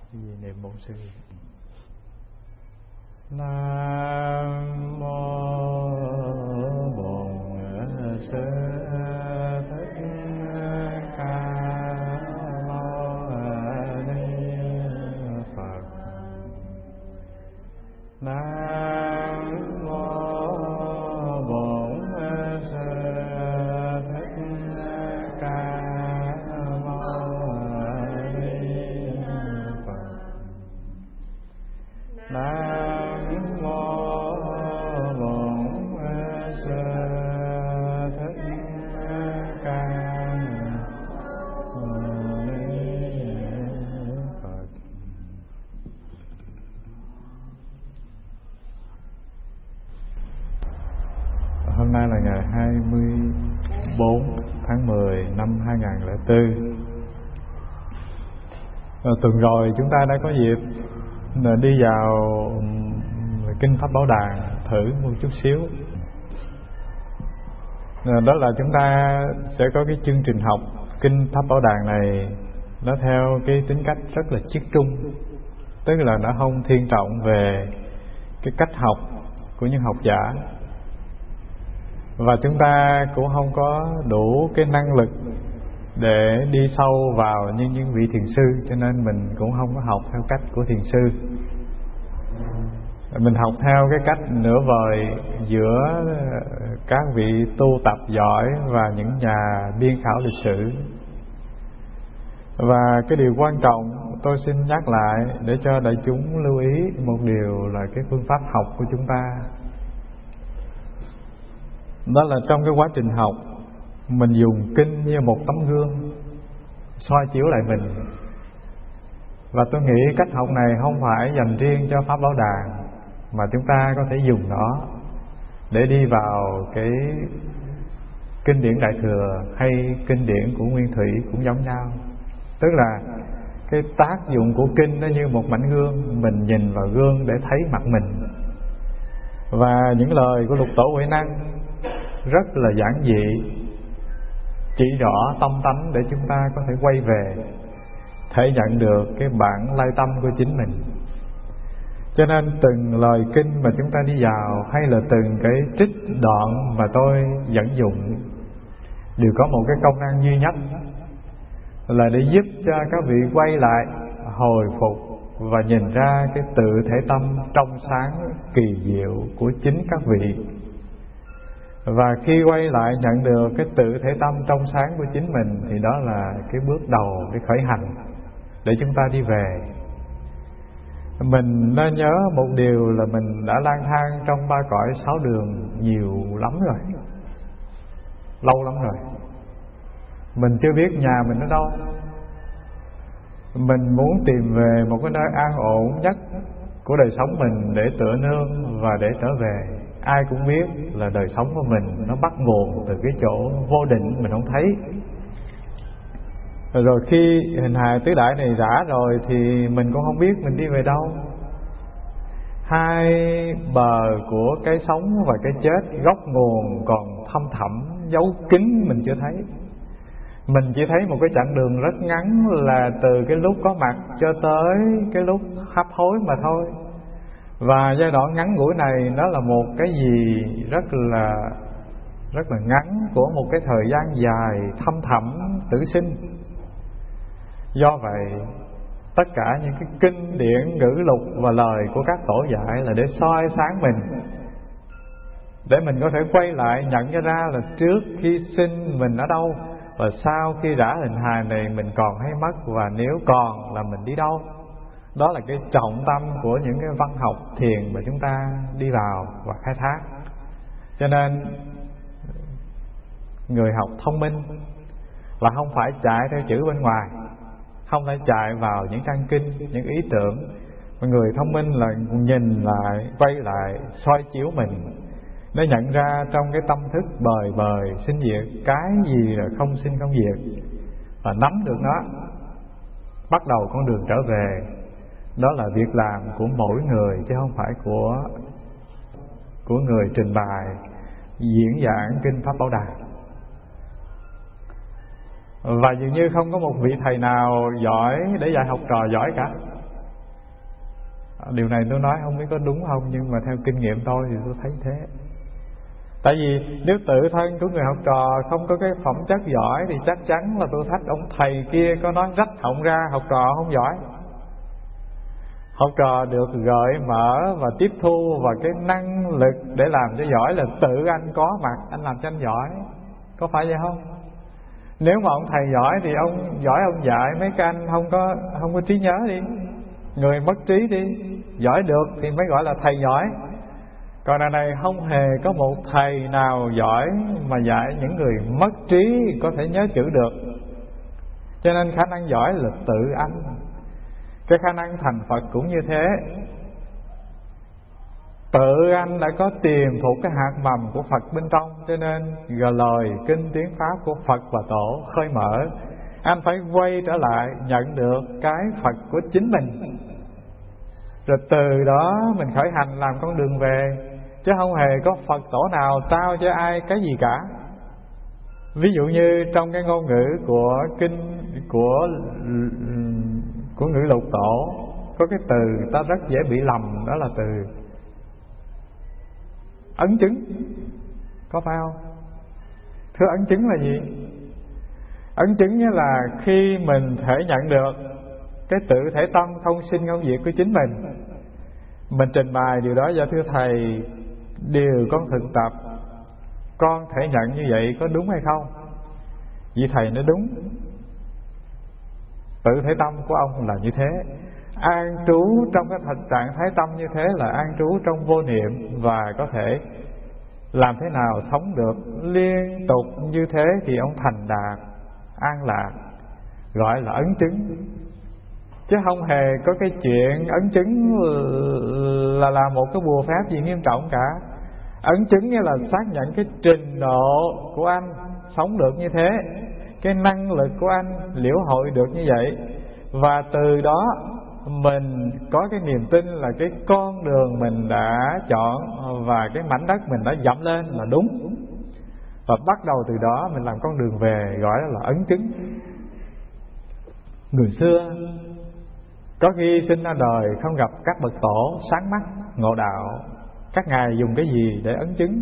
Gì niệm bổn sư. Nam mô Bổn Sư Thích Ca Mâu Ni Phật. Nam mô Bổn Sư Thích Ca Mâu Ni Phật. Nam mô Bổn Sư Thích Ca Mâu Ni Phật. Hôm nay là ngày 24 tháng 10 năm 2004. Tuần rồi chúng ta đã có dịp đi vào Kinh Pháp Bảo Đàn thử một chút xíu. Đó là chúng ta sẽ có cái chương trình học Kinh Pháp Bảo Đàn này, nó theo cái tính cách rất là chiết trung, tức là nó không thiên trọng về cái cách học của những học giả, và chúng ta cũng không có đủ cái năng lực để đi sâu vào như những vị thiền sư, cho nên mình cũng không có học theo cách của thiền sư. Mình học theo cái cách nửa vời giữa các vị tu tập giỏi và những nhà biên khảo lịch sử. Và cái điều quan trọng tôi xin nhắc lại để cho đại chúng lưu ý một điều là cái phương pháp học của chúng ta. Đó là trong cái quá trình học, mình dùng kinh như một tấm gương soi chiếu lại mình. Và tôi nghĩ cách học này không phải dành riêng cho Pháp Bảo Đàn, mà chúng ta có thể dùng nó để đi vào cái kinh điển Đại Thừa hay kinh điển của Nguyên Thủy cũng giống nhau. Tức là cái tác dụng của kinh nó như một mảnh gương, mình nhìn vào gương để thấy mặt mình. Và những lời của Lục Tổ Huệ Năng rất là giản dị, chỉ rõ tâm tánh để chúng ta có thể quay về, thể nhận được cái bản lai tâm của chính mình. Cho nên từng lời kinh mà chúng ta đi vào, hay là từng cái trích đoạn mà tôi dẫn dụng, đều có một cái công năng duy nhất, là để giúp cho các vị quay lại, hồi phục và nhìn ra cái tự thể tâm trong sáng kỳ diệu của chính các vị. Và khi quay lại nhận được cái tự thể tâm trong sáng của chính mình, thì đó là cái bước đầu, cái khởi hành để chúng ta đi về. Mình nên nhớ một điều là mình đã lang thang trong ba cõi sáu đường nhiều lắm rồi, lâu lắm rồi. Mình chưa biết nhà mình ở đâu. Mình muốn tìm về một cái nơi an ổn nhất của đời sống mình để tựa nương và để trở về. Ai cũng biết là đời sống của mình nó bắt nguồn từ cái chỗ vô định mình không thấy. Rồi khi hình hài tứ đại này rã rồi thì mình cũng không biết mình đi về đâu. Hai bờ của cái sống và cái chết, gốc nguồn còn thâm thẳm, giấu kín mình chưa thấy. Mình chỉ thấy một cái chặng đường rất ngắn, là từ cái lúc có mặt cho tới cái lúc hấp hối mà thôi. Và giai đoạn ngắn ngủi này nó là một cái gì rất là ngắn của một cái thời gian dài thâm thẳm tử sinh. Do vậy, tất cả những cái kinh điển, ngữ lục và lời của các tổ dạy là để soi sáng mình, để mình có thể quay lại nhận ra là trước khi sinh mình ở đâu, và sau khi đã hình hài này mình còn hay mất, và nếu còn là mình đi đâu. Đó là cái trọng tâm của những cái văn học thiền mà chúng ta đi vào và khai thác. Cho nên người học thông minh là không phải chạy theo chữ bên ngoài, không phải chạy vào những trang kinh, những ý tưởng. Mà người thông minh là nhìn lại, quay lại, soi chiếu mình để nhận ra trong cái tâm thức bời bời sinh diệt, cái gì là không sinh không diệt, và nắm được nó, bắt đầu con đường trở về. Đó là việc làm của mỗi người, chứ không phải của người trình bày diễn giảng Kinh Pháp Bảo Đàn. Và dường như không có một vị thầy nào giỏi để dạy học trò giỏi cả. Điều này tôi nói không biết có đúng không, nhưng mà theo kinh nghiệm tôi thì tôi thấy thế. Tại vì nếu tự thân của người học trò không có cái phẩm chất giỏi thì chắc chắn là tôi thách ông thầy kia có nói rách họng ra học trò không giỏi. Học trò được gợi mở và tiếp thu và cái năng lực để làm cho giỏi là tự anh có mặt, anh làm cho anh giỏi. Có phải vậy không? Nếu mà ông thầy giỏi thì ông giỏi ông dạy mấy cái anh không có trí nhớ đi, người mất trí đi, giỏi được thì mới gọi là thầy giỏi. Còn đằng này không hề có một thầy nào giỏi mà dạy những người mất trí có thể nhớ chữ được. Cho nên khả năng giỏi là tự anh. Cái khả năng thành Phật cũng như thế. Tự anh đã có tiềm phục cái hạt mầm của Phật bên trong, cho nên lời kinh tiếng pháp của Phật và Tổ khơi mở. Anh phải quay trở lại nhận được cái Phật của chính mình, rồi từ đó mình khởi hành làm con đường về. Chứ không hề có Phật Tổ nào trao cho ai cái gì cả. Ví dụ như trong cái ngôn ngữ của kinh của ngữ lục tổ có cái từ ta rất dễ bị lầm, đó là từ ấn chứng. Có phải không? Thưa, ấn chứng là gì? Ấn chứng nghĩa là khi mình thể nhận được cái tự thể tâm không sinh không diệt của chính mình trình bày điều đó: dạ thưa thầy, điều con thực tập con thể nhận như vậy có đúng hay không? Vị thầy nói đúng, tự thể tâm của ông là như thế. An trú trong cái trạng thái tâm như thế là an trú trong vô niệm, và có thể làm thế nào sống được liên tục như thế thì ông thành đạt an lạc, gọi là ấn chứng. Chứ không hề có cái chuyện ấn chứng là một cái bùa phép gì nghiêm trọng cả. Ấn chứng nghĩa là xác nhận cái trình độ của anh sống được như thế, cái năng lực của anh liễu hội được như vậy, và từ đó mình có cái niềm tin là cái con đường mình đã chọn và cái mảnh đất mình đã dẫm lên là đúng, và bắt đầu từ đó mình làm con đường về, gọi đó là ấn chứng. Người xưa có khi sinh ra đời không gặp các bậc tổ sáng mắt ngộ đạo, các ngài dùng cái gì để ấn chứng?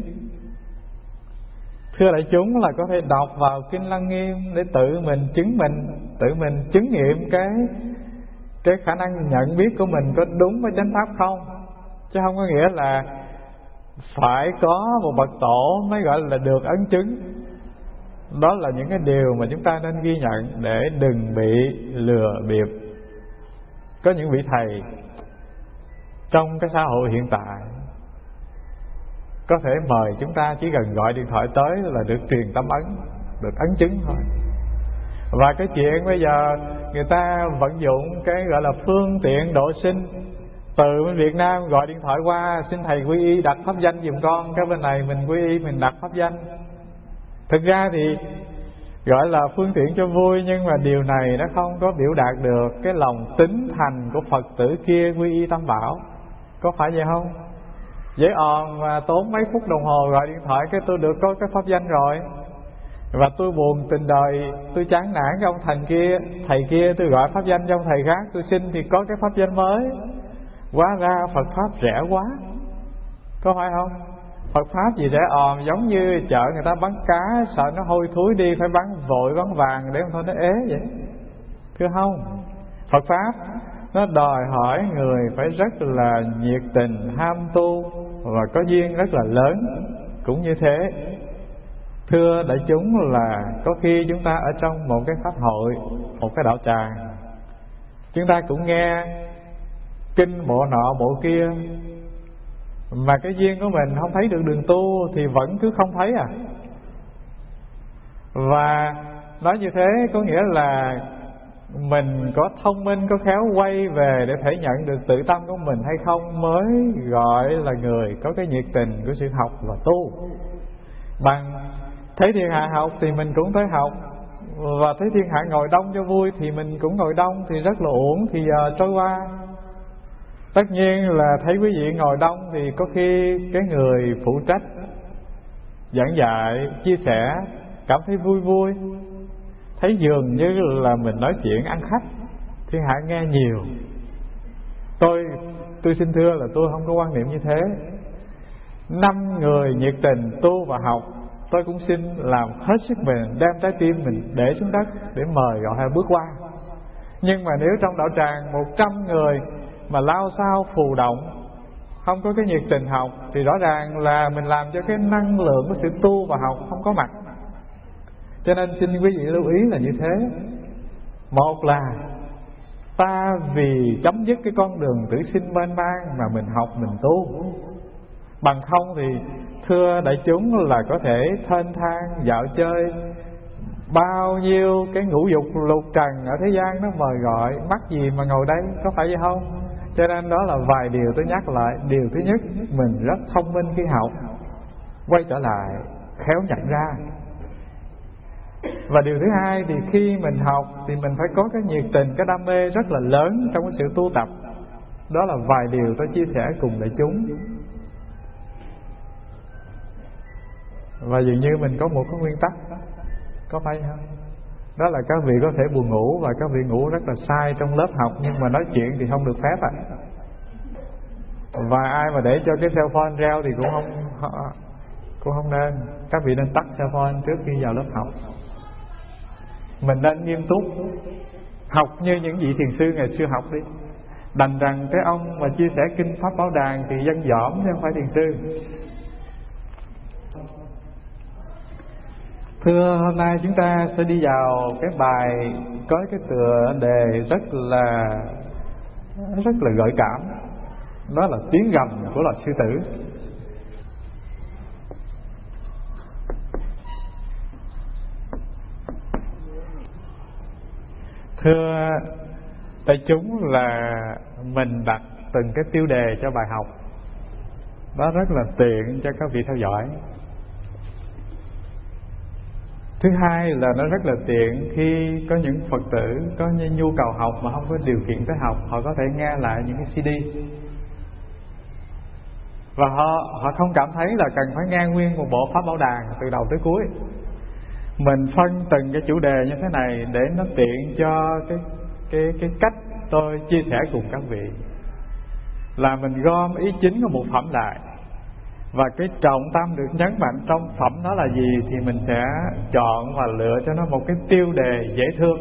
Thưa đại chúng, là có thể đọc vào Kinh Lăng Nghiêm để tự mình chứng nghiệm cái khả năng nhận biết của mình có đúng với chánh pháp không. Chứ không có nghĩa là phải có một bậc tổ mới gọi là được ấn chứng. Đó là những cái điều mà chúng ta nên ghi nhận để đừng bị lừa bịp. Có những vị thầy trong cái xã hội hiện tại có thể mời chúng ta chỉ cần gọi điện thoại tới là được truyền tâm ấn, được ấn chứng thôi. Và cái chuyện bây giờ người ta vận dụng cái gọi là phương tiện độ sinh, từ Việt Nam gọi điện thoại qua: xin thầy quy y đặt pháp danh giùm con. Cái bên này mình quy y, mình đặt pháp danh. Thực ra thì gọi là phương tiện cho vui, nhưng mà điều này nó không có biểu đạt được cái lòng tín thành của Phật tử kia quy y Tam Bảo. Có phải vậy không? Dễ òn mà tốn mấy phút đồng hồ gọi điện thoại cái tôi được có cái pháp danh rồi, và tôi buồn tình đời, tôi chán nản cái ông thầy kia, tôi gọi pháp danh cho ông thầy khác, tôi xin thì có cái pháp danh mới. Hóa ra Phật pháp rẻ quá. Có phải không? Phật pháp gì rẻ òn, giống như chợ người ta bán cá sợ nó hôi thối đi phải bán vội bán vàng để không thôi nó ế vậy. Thưa không, Phật pháp nó đòi hỏi người phải rất là nhiệt tình, ham tu và có duyên rất là lớn. Cũng như thế, thưa đại chúng, là có khi chúng ta ở trong một cái pháp hội, một cái đạo tràng, chúng ta cũng nghe kinh bộ nọ bộ kia, mà cái duyên của mình không thấy được đường tu thì vẫn cứ không thấy à. Và nói như thế có nghĩa là mình có thông minh, có khéo quay về để thể nhận được tự tâm của mình hay không mới gọi là người có cái nhiệt tình của sự học và tu. Bằng thấy thiên hạ học thì mình cũng tới học, và thấy thiên hạ ngồi đông cho vui thì mình cũng ngồi đông, thì rất là uổng thì giờ trôi qua. Tất nhiên là thấy quý vị ngồi đông thì có khi cái người phụ trách giảng dạy, chia sẻ cảm thấy vui vui, thấy dường như là mình nói chuyện ăn khách, thiên hạ nghe nhiều. Tôi xin thưa là tôi không có quan niệm như thế. 5 người nhiệt tình tu và học, tôi cũng xin làm hết sức mình, đem trái tim mình để xuống đất để mời gọi họ bước qua. Nhưng mà nếu trong đạo tràng 100 người mà lao sao phù động, không có cái nhiệt tình học, thì rõ ràng là mình làm cho cái năng lượng của sự tu và học không có mặt. Cho nên xin quý vị lưu ý là như thế. Một là ta vì chấm dứt cái con đường tử sinh mênh mang mà mình học mình tu. Bằng không thì thưa đại chúng là có thể thênh thang dạo chơi, bao nhiêu cái ngũ dục lục trần ở thế gian nó mời gọi, mắc gì mà ngồi đây, có phải vậy không? Cho nên đó là vài điều tôi nhắc lại. Điều thứ nhất, mình rất thông minh khi học, quay trở lại khéo nhận ra. Và điều thứ hai thì khi mình học thì mình phải có cái nhiệt tình, cái đam mê rất là lớn trong cái sự tu tập. Đó là vài điều tôi chia sẻ cùng đại chúng. Và dường như mình có một cái nguyên tắc, có phải không? Đó là các vị có thể buồn ngủ, và các vị ngủ rất là sai trong lớp học, nhưng mà nói chuyện thì không được phép ạ. Và ai mà để cho cái cell phone reo thì cũng không nên. Các vị nên tắt cell phone trước khi vào lớp học. Mình nên nghiêm túc học như những vị thiền sư ngày xưa học đi. Đành rằng cái ông mà chia sẻ kinh Pháp Bảo Đàn thì dân dõm chứ không phải thiền sư. Thưa, hôm nay chúng ta sẽ đi vào cái bài có cái tựa đề rất là gợi cảm. Đó là tiếng gầm của loài sư tử. Thưa đại chúng là mình đặt từng cái tiêu đề cho bài học. Đó rất là tiện cho các vị theo dõi. Thứ hai là nó rất là tiện khi có những Phật tử có nhu cầu học mà không có điều kiện tới học, họ có thể nghe lại những cái CD. Và họ không cảm thấy là cần phải nghe nguyên một bộ Pháp Bảo Đàn từ đầu tới cuối. Mình phân từng cái chủ đề như thế này để nó tiện cho cái cách tôi chia sẻ cùng các vị. Là mình gom ý chính của một phẩm lại, và cái trọng tâm được nhấn mạnh trong phẩm đó là gì thì mình sẽ chọn và lựa cho nó một cái tiêu đề dễ thương.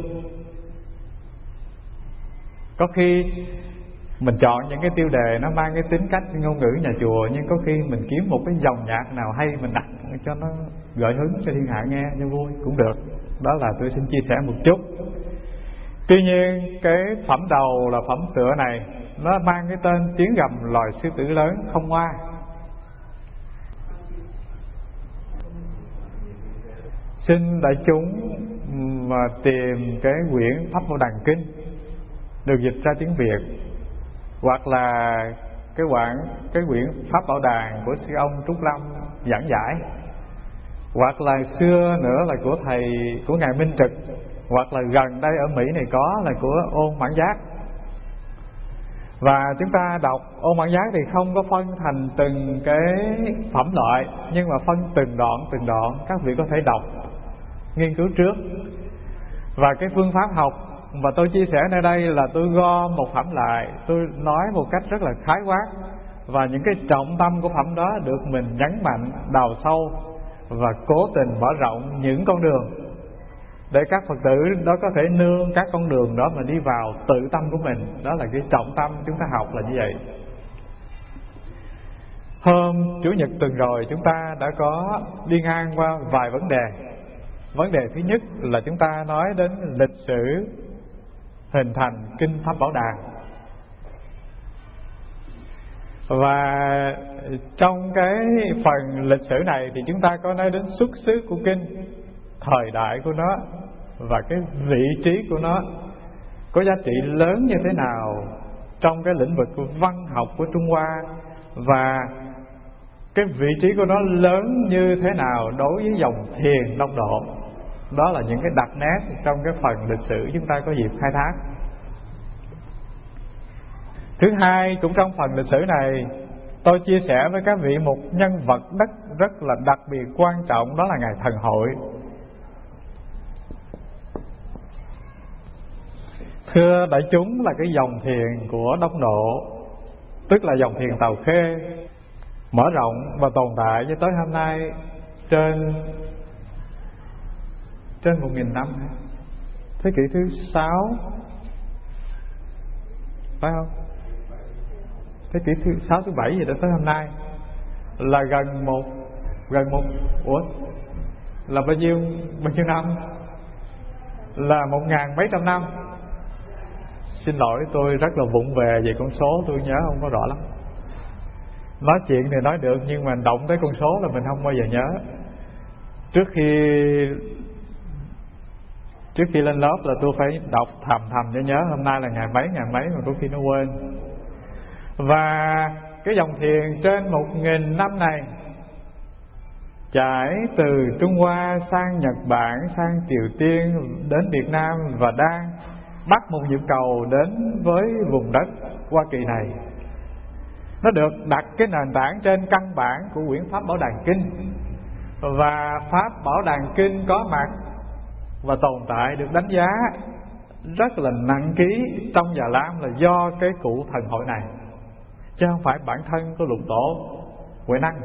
Có khi mình chọn những cái tiêu đề nó mang cái tính cách ngôn ngữ nhà chùa, nhưng có khi mình kiếm một cái dòng nhạc nào hay mình đặt cho nó gợi hứng cho thiên hạ nghe cho vui cũng được. Đó là tôi xin chia sẻ một chút. Tuy nhiên cái phẩm đầu là phẩm tựa này nó mang cái tên tiếng gầm loài sư tử lớn không hoa. Xin đại chúng mà tìm cái quyển Pháp Bảo Đàn Kinh được dịch ra tiếng Việt, hoặc là cái quyển Pháp Bảo Đàn của sư ông Trúc Lâm giảng giải, hoặc là xưa nữa là của ngài Minh Trực, hoặc là gần đây ở Mỹ này có là của Ôn Mãn Giác. Và chúng ta đọc Ôn Mãn Giác thì không có phân thành từng cái phẩm loại, nhưng mà phân từng đoạn các vị có thể đọc nghiên cứu trước. Và cái phương pháp học mà tôi chia sẻ nơi đây là tôi gom một phẩm lại, tôi nói một cách rất là khái quát, và những cái trọng tâm của phẩm đó được mình nhấn mạnh, đào sâu và cố tình mở rộng những con đường để các Phật tử đó có thể nương các con đường đó mà đi vào tự tâm của mình. Đó là cái trọng tâm chúng ta học là như vậy. Hôm Chủ nhật tuần rồi chúng ta đã có đi ngang qua vài vấn đề. Vấn đề thứ nhất là chúng ta nói đến lịch sử hình thành kinh Pháp Bảo Đàn. Và trong cái phần lịch sử này thì chúng ta có nói đến xuất xứ của kinh, thời đại của nó, và cái vị trí của nó có giá trị lớn như thế nào trong cái lĩnh vực văn học của Trung Hoa, và cái vị trí của nó lớn như thế nào đối với dòng thiền Đông Độ. Đó là những cái đặc nét trong cái phần lịch sử chúng ta có dịp khai thác. Thứ hai, cũng trong phần lịch sử này, tôi chia sẻ với các vị một nhân vật rất là đặc biệt quan trọng, đó là Ngài Thần Hội. Thưa đại chúng, là cái dòng thiền của Đông Độ, tức là dòng thiền Tào Khê, mở rộng và tồn tại cho tới hôm nay trên 1.000 năm, thế kỷ thứ 6, phải không? Thế kỷ thứ 6, thứ 7 gì đó tới hôm nay là gần một là bao nhiêu năm? Là 1.000 mấy trăm năm. Xin lỗi, tôi rất là vụng về về con số, tôi nhớ không có rõ lắm. Nói chuyện thì nói được, nhưng mà động tới con số là mình không bao giờ nhớ. Trước khi lên lớp là tôi phải đọc thầm cho nhớ hôm nay là ngày mấy mà có khi nó quên. Và cái dòng thiền trên 1.000 năm này trải từ Trung Hoa sang Nhật Bản, sang Triều Tiên, đến Việt Nam và đang bắt một nhịp cầu đến với vùng đất Hoa Kỳ này. Nó được đặt cái nền tảng trên căn bản của quyển Pháp Bảo Đàn Kinh. Và Pháp Bảo Đàn Kinh có mặt và tồn tại được đánh giá rất là nặng ký trong Già Lam là do cái cụ thần hội này, chứ không phải bản thân của Lục Tổ Huệ Năng.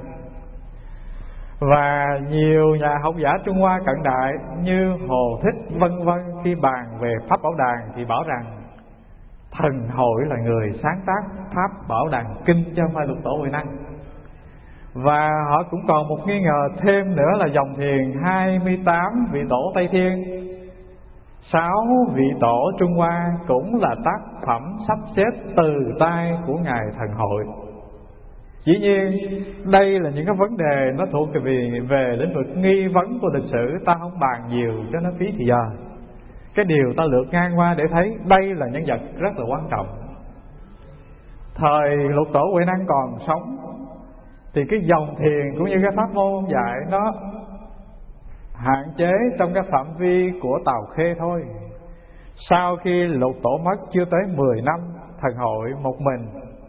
Và nhiều nhà học giả Trung Hoa cận đại như Hồ Thích vân vân, khi bàn về Pháp Bảo Đàn thì bảo rằng thần hội là người sáng tác Pháp Bảo Đàn Kinh chứ không phải Lục Tổ Huệ Năng. Và họ cũng còn một nghi ngờ thêm nữa là dòng thiền 28 vị tổ Tây Thiên, 6 vị tổ Trung Hoa cũng là tác phẩm sắp xếp từ tay của Ngài Thần Hội. Dĩ nhiên đây là những cái vấn đề nó thuộc về lĩnh vực nghi vấn của lịch sử, ta không bàn nhiều cho nó phí thì giờ. Cái điều ta lược ngang qua để thấy đây là nhân vật rất là quan trọng. Thời Lục Tổ Huệ Năng còn sống thì cái dòng thiền cũng như cái pháp môn dạy nó hạn chế trong cái phạm vi của Tào Khê thôi. Sau khi Lục Tổ mất chưa tới 10 năm, Thần Hội một mình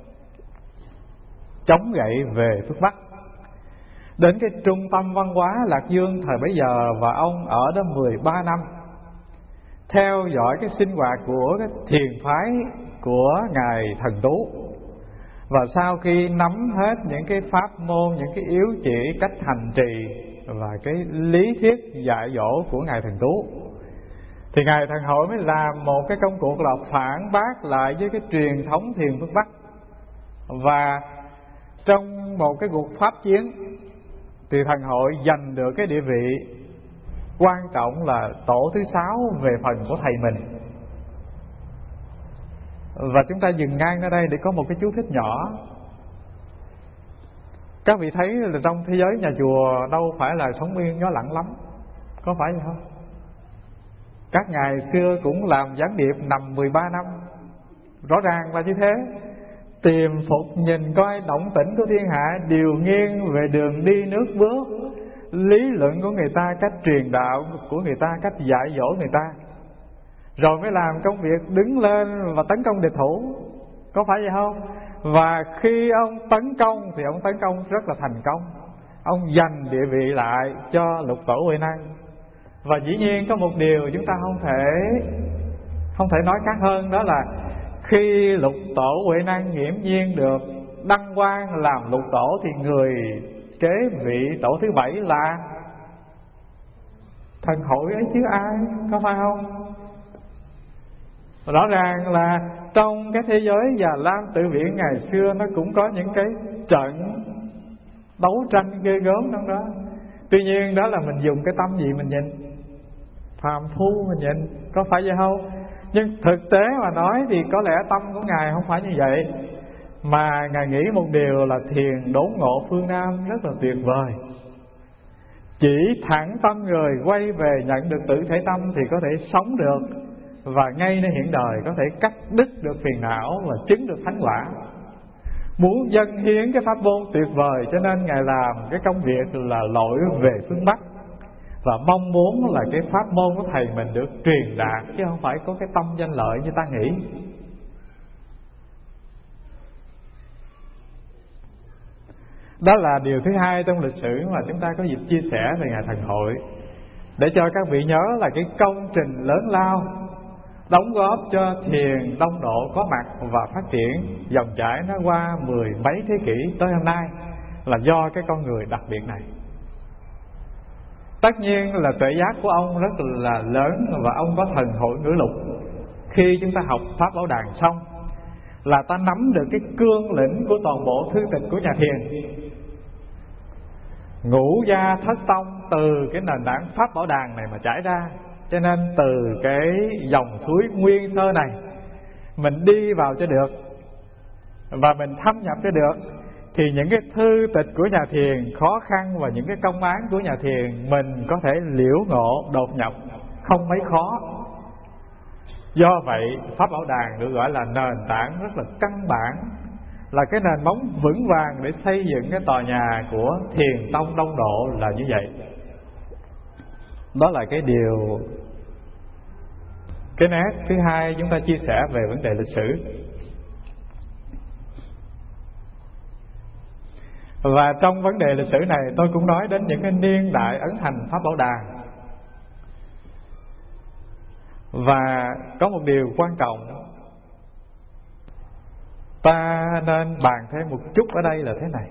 chống gậy về phương Bắc đến cái trung tâm văn hóa Lạc Dương thời bấy giờ, và ông ở đó 13 năm theo dõi cái sinh hoạt của cái thiền phái của Ngài Thần Tú. Và sau khi nắm hết những cái pháp môn, những cái yếu chỉ, cách hành trì và cái lý thuyết dạy dỗ của Ngài Thần Tú, thì Ngài Thần Hội mới làm một cái công cuộc là phản bác lại với cái truyền thống thiền phương Bắc. Và trong một cái cuộc pháp chiến thì Thần Hội giành được cái địa vị quan trọng là tổ thứ 6 về phần của thầy mình. Và chúng ta dừng ngang ở đây để có một cái chú thích nhỏ. Các vị thấy là trong thế giới nhà chùa đâu phải là sống yên gió lặng lắm, có phải vậy không? Các ngài xưa cũng làm gián điệp nằm 13 năm, rõ ràng là như thế. Tìm phục nhìn coi động tĩnh của thiên hạ đều nghiêng về đường đi nước bước, lý luận của người ta, cách truyền đạo của người ta, cách dạy dỗ người ta, rồi mới làm công việc đứng lên và tấn công địch thủ, có phải vậy không? Và khi ông tấn công thì ông tấn công rất là thành công, ông giành địa vị lại cho Lục Tổ Huệ Năng. Và dĩ nhiên có một điều chúng ta không thể nói khác hơn, đó là khi Lục Tổ Huệ Năng nghiễm nhiên được đăng quang làm Lục Tổ thì người kế vị tổ thứ 7 là Thần Hội ấy chứ ai, có phải không? Rõ ràng là trong cái thế giới Già Lam Tự Viện ngày xưa nó cũng có những cái trận đấu tranh ghê gớm trong đó. Tuy nhiên đó là mình dùng cái tâm gì mình nhìn, phàm phu mình nhìn, có phải vậy không? Nhưng thực tế mà nói thì có lẽ tâm của Ngài không phải như vậy, mà Ngài nghĩ một điều là thiền đốn ngộ phương Nam rất là tuyệt vời. Chỉ thẳng tâm người quay về nhận được tự thể tâm thì có thể sống được, và ngay nơi hiện đời có thể cắt đứt được phiền não và chứng được thánh quả. Muốn dâng hiến cái pháp môn tuyệt vời, cho nên Ngài làm cái công việc là lội về phương Bắc, và mong muốn là cái pháp môn của thầy mình được truyền đạt, chứ không phải có cái tâm danh lợi như ta nghĩ. Đó là điều thứ hai trong lịch sử mà chúng ta có dịp chia sẻ về Ngài Thần Hội, để cho các vị nhớ là cái công trình lớn lao đóng góp cho thiền tông độ có mặt và phát triển dòng chảy nó qua mười mấy thế kỷ tới hôm nay là do cái con người đặc biệt này. Tất nhiên là tuệ giác của ông rất là lớn và ông có thần hội ngữ lục. Khi chúng ta học Pháp Bảo Đàn xong là ta nắm được cái cương lĩnh của toàn bộ thư tịch của nhà thiền. Ngũ gia thất tông từ cái nền tảng Pháp Bảo Đàn này mà trải ra. Cho nên từ cái dòng suối nguyên sơ này mình đi vào cho được và mình thâm nhập cho được, thì những cái thư tịch của nhà thiền, khó khăn và những cái công án của nhà thiền mình có thể liễu ngộ đột nhập không mấy khó. Do vậy Pháp Bảo Đàn được gọi là nền tảng rất là căn bản, là cái nền móng vững vàng để xây dựng cái tòa nhà của thiền tông Đông Độ là như vậy. Đó là cái điều, cái nét thứ hai chúng ta chia sẻ về vấn đề lịch sử. Và trong vấn đề lịch sử này tôi cũng nói đến những cái niên đại ấn hành Pháp Bảo Đàn. Và có một điều quan trọng ta nên bàn thêm một chút ở đây là thế này.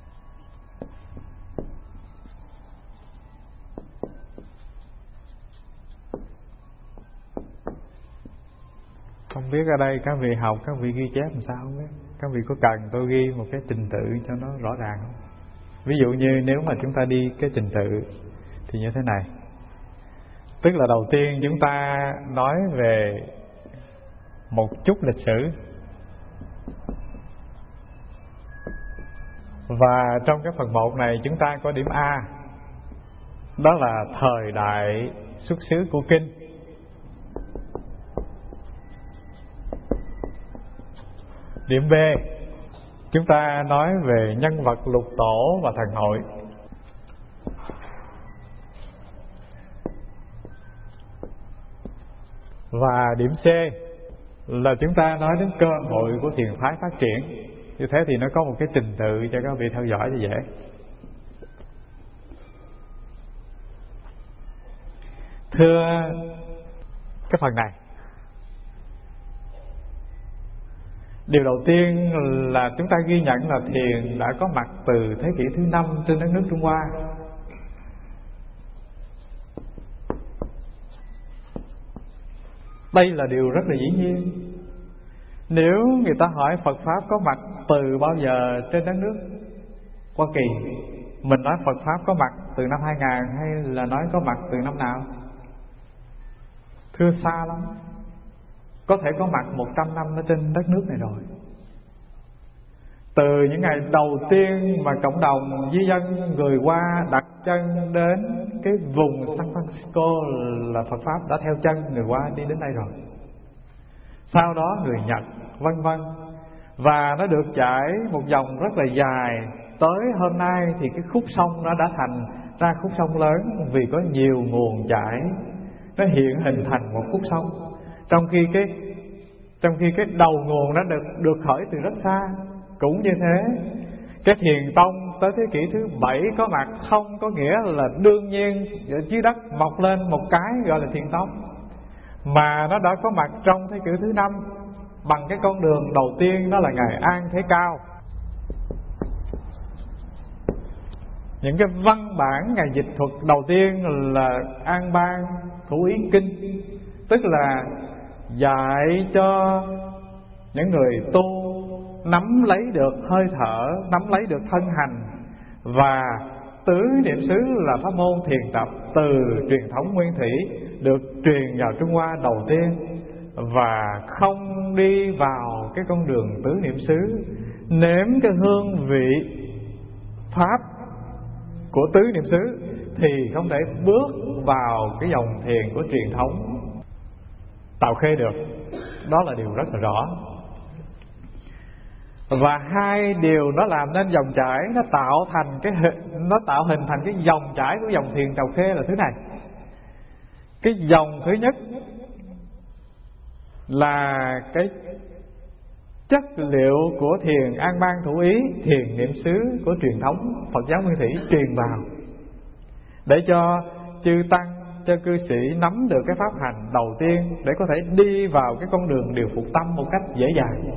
Không biết ở đây các vị học, các vị ghi chép làm sao không biết. Các vị có cần tôi ghi một cái trình tự cho nó rõ ràng không? Ví dụ như nếu mà chúng ta đi cái trình tự thì như thế này. Tức là đầu tiên chúng ta nói về một chút lịch sử. Và trong cái phần 1 này chúng ta có điểm A, đó là thời đại xuất xứ của kinh. Điểm B, chúng ta nói về nhân vật lục tổ và thần hội. Và điểm C là chúng ta nói đến cơ hội của thiền phái phát triển. Như thế thì nó có một cái trình tự cho các vị theo dõi thì dễ. Thưa cái phần này, điều đầu tiên là chúng ta ghi nhận là thiền đã có mặt từ thế kỷ thứ 5 trên đất nước Trung Hoa. Đây là điều rất là dĩ nhiên. Nếu người ta hỏi Phật Pháp có mặt từ bao giờ trên đất nước Hoa Kỳ, mình nói Phật Pháp có mặt từ năm 2000 hay là nói có mặt từ năm nào? Thưa xa lắm. Có thể có mặt 100 năm ở trên đất nước này rồi. Từ những ngày đầu tiên mà cộng đồng di dân người Hoa đặt chân đến cái vùng San Francisco là Phật Pháp đã theo chân người Hoa đi đến đây rồi. Sau đó người Nhật, vân vân. Và nó được trải một dòng rất là dài. Tới hôm nay thì cái khúc sông nó đã thành ra khúc sông lớn, vì có nhiều nguồn chảy nó hiện hình thành một khúc sông. Trong khi cái đầu nguồn nó được khởi từ rất xa. Cũng như thế, cái thiền tông tới thế kỷ thứ 7 có mặt không có nghĩa là đương nhiên ở dưới đất mọc lên một cái gọi là thiền tông, mà nó đã có mặt trong thế kỷ thứ 5 bằng cái con đường đầu tiên, đó là Ngài An Thế Cao. Những cái văn bản Ngài dịch thuật đầu tiên là An Bang Thủ Ý Kinh, tức là dạy cho những người tu nắm lấy được hơi thở, nắm lấy được thân hành. Và tứ niệm xứ là pháp môn thiền tập từ truyền thống nguyên thủy được truyền vào Trung Hoa đầu tiên, và không đi vào cái con đường tứ niệm xứ, nếm cái hương vị pháp của tứ niệm xứ thì không thể bước vào cái dòng thiền của truyền thống Tào Khê được. Đó là điều rất là rõ. Và hai điều nó làm nên dòng chảy, nó tạo hình thành cái dòng chảy của dòng thiền Tào Khê là thứ này. Cái dòng thứ nhất là cái chất liệu của thiền An Bang Thủ Ý, thiền niệm xứ của truyền thống Phật giáo Nguyên Thủy truyền vào, để cho chư tăng cho cư sĩ nắm được cái pháp hành đầu tiên để có thể đi vào cái con đường điều phục tâm một cách dễ dàng.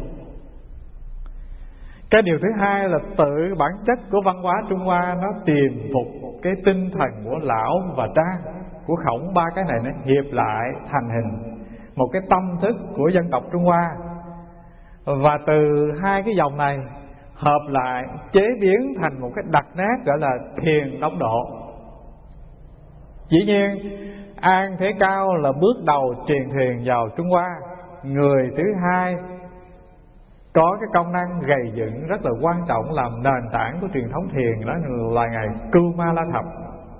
Cái điều thứ hai là tự bản chất của văn hóa Trung Hoa nó tìm phục cái tinh thần của Lão và Trang, của Khổng, ba cái này nó hiệp lại thành hình một cái tâm thức của dân tộc Trung Hoa. Và từ hai cái dòng này hợp lại chế biến thành một cái đặc nét gọi là thiền tông độ. Dĩ nhiên An Thế Cao là bước đầu truyền thiền vào Trung Hoa. Người thứ hai có cái công năng gầy dựng rất là quan trọng, làm nền tảng của truyền thống thiền, đó là ngài Cưu Ma La Thập.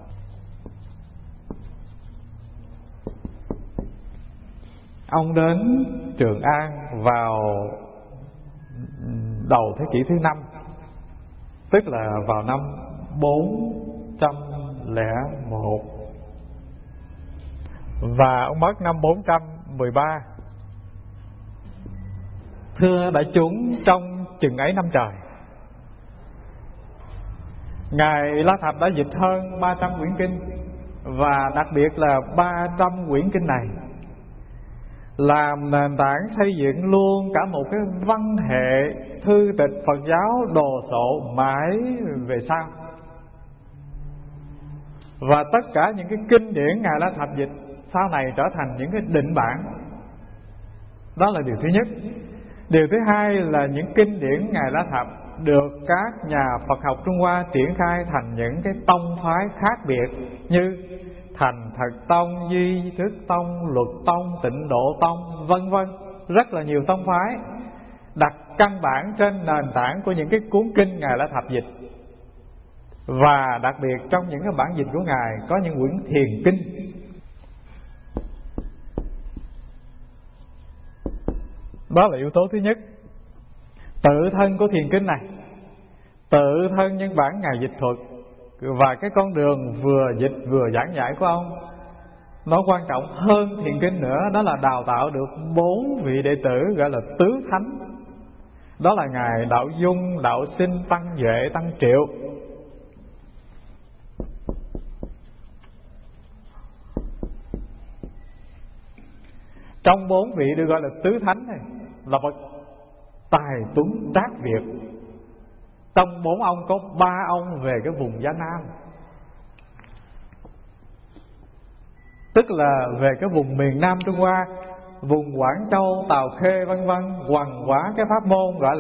Ông đến Trường An vào đầu thế kỷ thứ 5, tức là vào năm 401, và ông mất năm 413. Thưa đại chúng, trong chừng ấy năm trời, ngài La Thập đã dịch hơn 300 quyển kinh, và đặc biệt là 300 quyển kinh này làm nền tảng xây dựng luôn cả một cái văn hệ thư tịch Phật giáo đồ sộ mãi về sau. Và tất cả những cái kinh điển ngài La Thập dịch sau này trở thành những cái định bản. Đó là điều thứ nhất. Điều thứ hai là những kinh điển ngài La Thập được các nhà Phật học Trung Hoa triển khai thành những cái tông phái khác biệt, như Thành Thật Tông, Duy Thức Tông, Luật Tông, Tịnh Độ Tông, vân vân. Rất là nhiều tông phái đặt căn bản trên nền tảng của những cái cuốn kinh ngài La Thập dịch. Và đặc biệt trong những cái bản dịch của ngài có những quyển thiền kinh. Đó là yếu tố thứ nhất. Tự thân của thiền kinh này, tự thân những bản ngài dịch thuật, và cái con đường vừa dịch vừa giảng giải của ông, nó quan trọng hơn thiền kinh nữa. Đó là đào tạo được 4 vị đệ tử gọi là tứ thánh. Đó là ngài Đạo Dung, Đạo Sinh, Tăng Duệ, Tăng Triệu. Trong 4 vị được gọi là tứ thánh này là bậc tài tuấn trác Việt. Trong 4 ông có 3 ông về cái vùng Giang Nam, tức là về cái vùng miền Nam Trung Hoa, vùng Quảng Châu, Tào Khê vân vân, hoằng hóa cái pháp môn gọi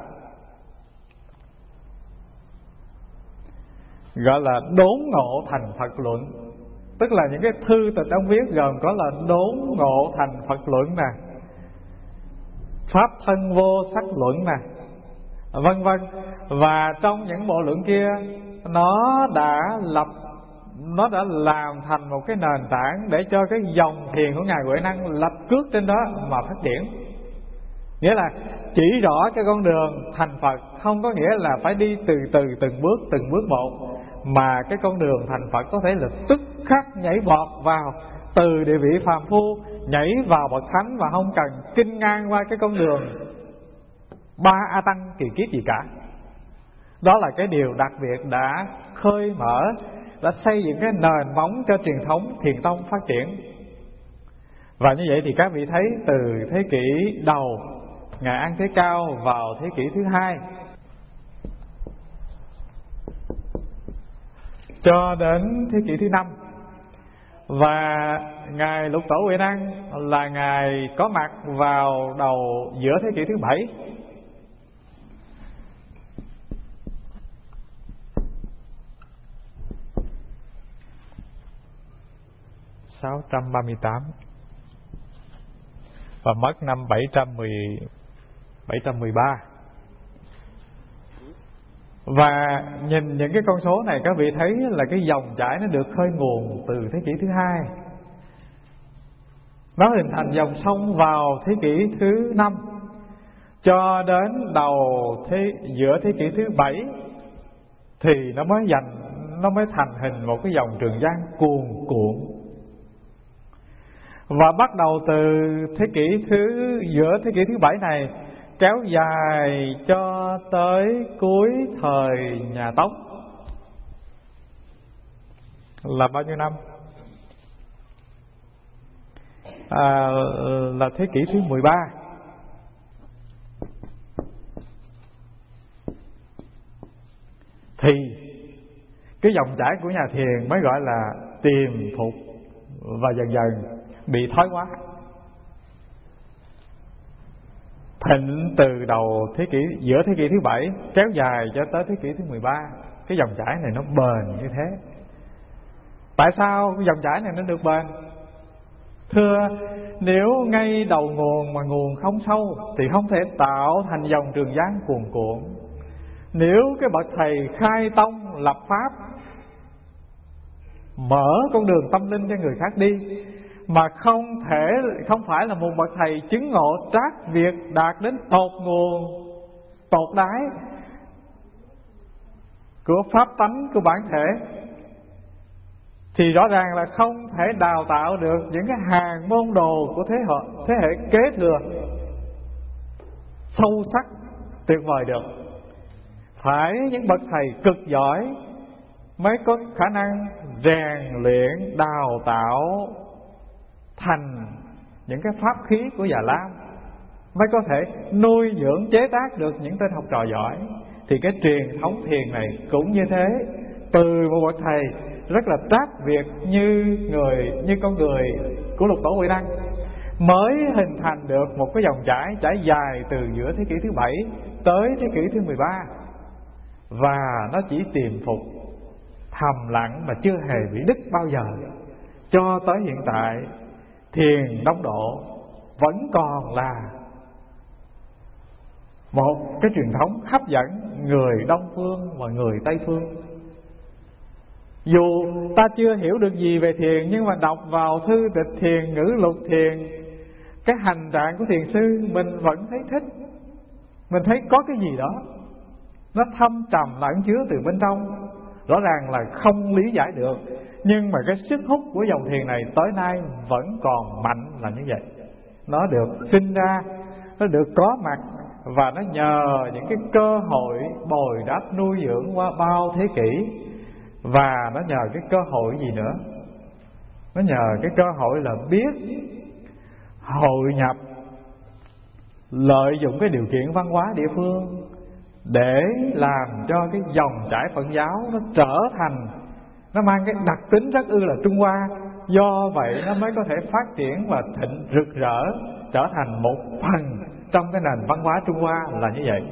là đốn ngộ thành Phật luận. Tức là những cái thư tịch ông viết gồm có là đốn ngộ thành Phật luận nè, pháp thân vô sắc luận nè, vân vân. Và trong những bộ luận kia, nó đã làm thành một cái nền tảng để cho cái dòng thiền của ngài Huệ Năng lập cước trên đó mà phát triển. Nghĩa là chỉ rõ cái con đường thành Phật, không có nghĩa là phải đi từ từng bước một, mà cái con đường thành Phật có thể là tức khắc nhảy vọt vào từ địa vị phàm phu, nhảy vào bậc thánh, và không cần kinh ngang qua cái con đường 3 A Tăng kỳ kiếp gì cả. Đó là cái điều đặc biệt đã khơi mở, đã xây dựng cái nền móng cho truyền thống thiền tông phát triển. Và như vậy thì các vị thấy từ thế kỷ đầu ngài An Thế Cao vào thế kỷ thứ 2 cho đến thế kỷ thứ 5, và ngài Lục Tổ Huệ Năng là ngài có mặt vào giữa thế kỷ thứ 7. Và mất năm 713. Và nhìn những cái con số này, các vị thấy là cái dòng chảy nó được khơi nguồn từ thế kỷ thứ 2. Nó hình thành dòng sông vào thế kỷ thứ 5 cho đến giữa thế kỷ thứ 7 thì nó mới thành hình một cái dòng Trường Giang cuồn cuộn. Và bắt đầu từ giữa thế kỷ thứ 7 này kéo dài cho tới cuối thời nhà Tống là bao nhiêu năm? là thế kỷ thứ 13. Thì cái dòng chảy của nhà thiền mới gọi là tiềm phục, và dần dần bị thoái hóa. Thịnh từ đầu giữa thế kỷ thứ 7 kéo dài cho tới thế kỷ thứ 13. Cái dòng chảy này nó bền như thế. Tại sao cái dòng chảy này nó được bền? Thưa, nếu ngay đầu nguồn mà nguồn không sâu thì không thể tạo thành dòng Trường Giang cuồn cuộn. Nếu cái bậc thầy khai tông lập pháp, mở con đường tâm linh cho người khác đi, mà không phải là một bậc thầy chứng ngộ trác việc đạt đến tột nguồn, tột đáy của pháp tánh của bản thể, thì rõ ràng là không thể đào tạo được những cái hàng môn đồ của thế hệ kế thừa sâu sắc tuyệt vời được. Phải những bậc thầy cực giỏi mới có khả năng rèn luyện, đào tạo thành những cái pháp khí của Già Lam, mới có thể nuôi dưỡng chế tác được những tên học trò giỏi. Thì cái truyền thống thiền này cũng như thế. Từ một bậc thầy rất là trác việc như con người của Lục Tổ Huệ Năng mới hình thành được một cái dòng trải dài từ giữa thế kỷ thứ 7 tới thế kỷ thứ 13. Và nó chỉ tiềm phục thầm lặng mà chưa hề bị đứt bao giờ. Cho tới hiện tại, thiền Đông Độ vẫn còn là một cái truyền thống hấp dẫn người Đông Phương và người Tây Phương. Dù ta chưa hiểu được gì về thiền, nhưng mà đọc vào thư tịch thiền, ngữ lục thiền, cái hành trạng của thiền sư, mình vẫn thấy thích. Mình thấy có cái gì đó nó thâm trầm lẫn chứa từ bên trong, rõ ràng là không lý giải được. Nhưng mà cái sức hút của dòng thiền này tới nay vẫn còn mạnh là như vậy. Nó được sinh ra, nó được có mặt, và nó nhờ những cái cơ hội bồi đắp nuôi dưỡng qua bao thế kỷ. Và nó nhờ cái cơ hội gì nữa? Nó nhờ cái cơ hội là biết hội nhập, lợi dụng cái điều kiện văn hóa địa phương để làm cho cái dòng chảy Phật giáo nó trở thành, nó mang cái đặc tính rất là Trung Hoa. Do vậy nó mới có thể phát triển và thịnh rực rỡ, trở thành một phần trong cái nền văn hóa Trung Hoa là như vậy.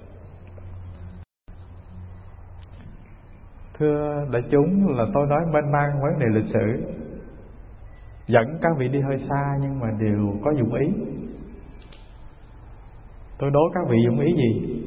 Thưa đại chúng, là tôi nói mênh mang vấn đề lịch sử, dẫn các vị đi hơi xa nhưng mà đều có dụng ý. Tôi đố các vị dụng ý gì?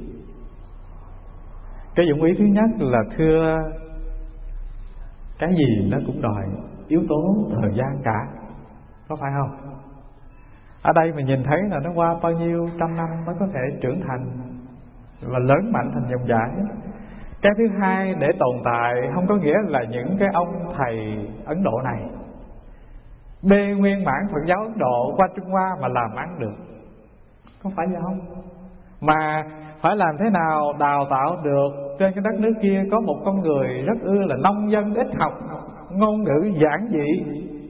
Cái dụng ý thứ nhất là thưa, cái gì nó cũng đòi yếu tố thời gian cả, có phải không? Ở đây mình nhìn thấy là nó qua bao nhiêu trăm năm mới có thể trưởng thành và lớn mạnh thành dòng chảy. Cái thứ hai, để tồn tại không có nghĩa là những cái ông thầy Ấn Độ này bê nguyên bản Phật giáo Ấn Độ qua Trung Hoa mà làm ăn được, có phải vậy không? Mà phải làm thế nào đào tạo được trên cái đất nước kia có một con người rất là nông dân ít học, ngôn ngữ giản dị,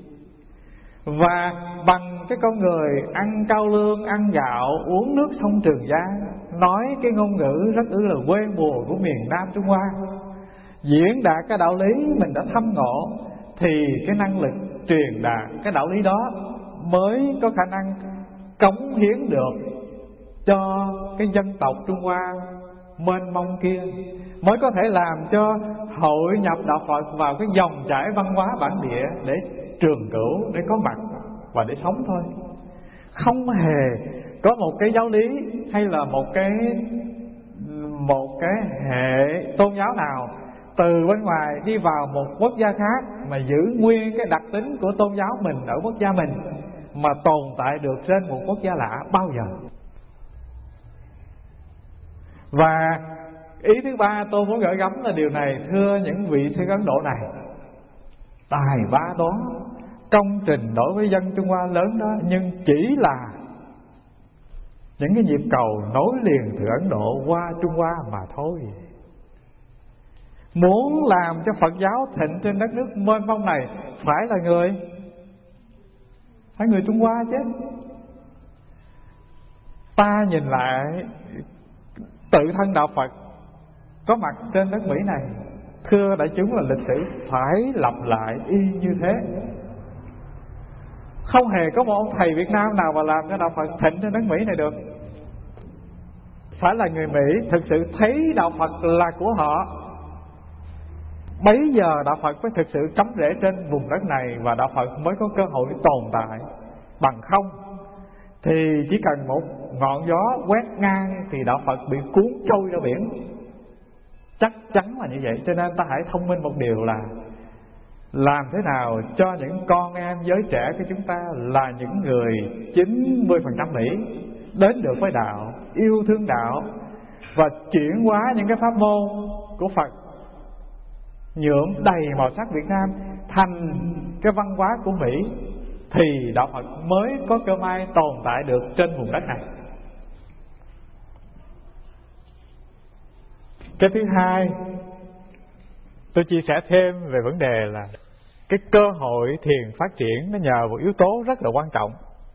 và bằng cái con người ăn cao lương, ăn gạo, uống nước sông Trường Giang, nói cái ngôn ngữ rất là quê mùa của miền Nam Trung Hoa, diễn đạt cái đạo lý mình đã thâm ngộ, thì cái năng lực truyền đạt cái đạo lý đó mới có khả năng cống hiến được cho cái dân tộc Trung Hoa mênh mông kia, mới có thể làm cho hội nhập đạo Phật vào cái dòng chảy văn hóa bản địa để trường cửu, để có mặt và để sống thôi. Không hề có một cái giáo lý hay là một cái hệ tôn giáo nào từ bên ngoài đi vào một quốc gia khác mà giữ nguyên cái đặc tính của tôn giáo mình ở quốc gia mình mà tồn tại được trên một quốc gia lạ bao giờ. Và ý thứ ba tôi muốn gửi gắm là điều này, thưa những vị sư Ấn Độ này, tài ba đó, công trình đối với dân Trung Hoa lớn đó, nhưng chỉ là những cái nhịp cầu nối liền từ Ấn Độ qua Trung Hoa mà thôi. Muốn làm cho Phật giáo thịnh trên đất nước mênh mông này, phải phải người Trung Hoa chứ. Ta nhìn lại tự thân đạo Phật có mặt trên đất Mỹ này, thưa đại chúng là lịch sử phải lặp lại y như thế. Không hề có một ông thầy Việt Nam nào mà làm cho đạo Phật thịnh trên đất Mỹ này được. Phải là người Mỹ thực sự thấy đạo Phật là của họ, bấy giờ đạo Phật mới thực sự cắm rễ trên vùng đất này, và đạo Phật mới có cơ hội tồn tại. Bằng không thì chỉ cần một ngọn gió quét ngang thì đạo Phật bị cuốn trôi ra biển. Chắc chắn là như vậy. Cho nên ta hãy thông minh một điều là làm thế nào cho những con em giới trẻ của chúng ta là những người 90% Mỹ đến được với đạo, yêu thương đạo và chuyển hóa những cái pháp môn của Phật nhuộm đầy màu sắc Việt Nam thành cái văn hóa của Mỹ, thì đạo Phật mới có cơ may tồn tại được trên vùng đất này. Cái thứ hai tôi chia sẻ thêm về vấn đề là cái cơ hội thiền phát triển nó nhờ một yếu tố rất là quan trọng.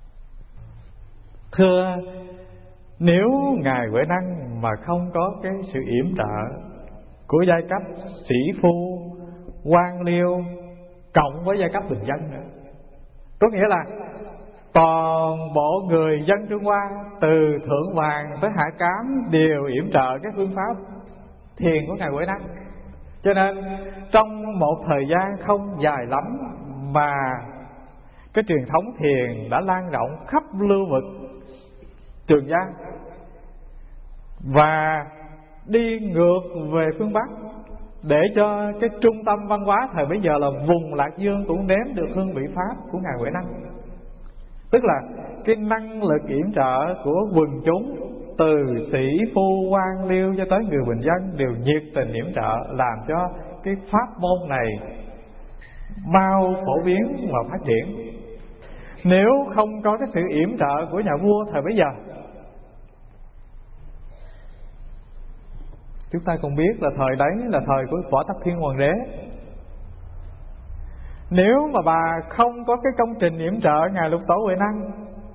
Thưa, nếu Ngài Huệ Năng mà không có cái sự yểm trợ của giai cấp sĩ phu, quan liêu cộng với giai cấp bình dân nữa, có nghĩa là toàn bộ người dân Trung Hoa từ thượng vàng tới hạ cám đều yểm trợ cái phương pháp thiền của Ngài Huệ Năng. Cho nên trong một thời gian không dài lắm mà cái truyền thống thiền đã lan rộng khắp lưu vực Trường Giang và đi ngược về phương Bắc, để cho cái trung tâm văn hóa thời bấy giờ là vùng Lạc Dương cũng nếm được hương vị pháp của Ngài Huệ Năng. Tức là cái năng lực yểm trợ của quần chúng từ sĩ phu quan liêu cho tới người bình dân đều nhiệt tình yểm trợ, làm cho cái pháp môn này mau phổ biến và phát triển. Nếu không có cái sự yểm trợ của nhà vua thời bấy giờ, chúng ta cũng biết là thời đấy là thời của Võ Tắc Thiên Hoàng đế. Nếu mà bà không có cái công trình yểm trợ Ngài Lục Tổ Huệ Năng,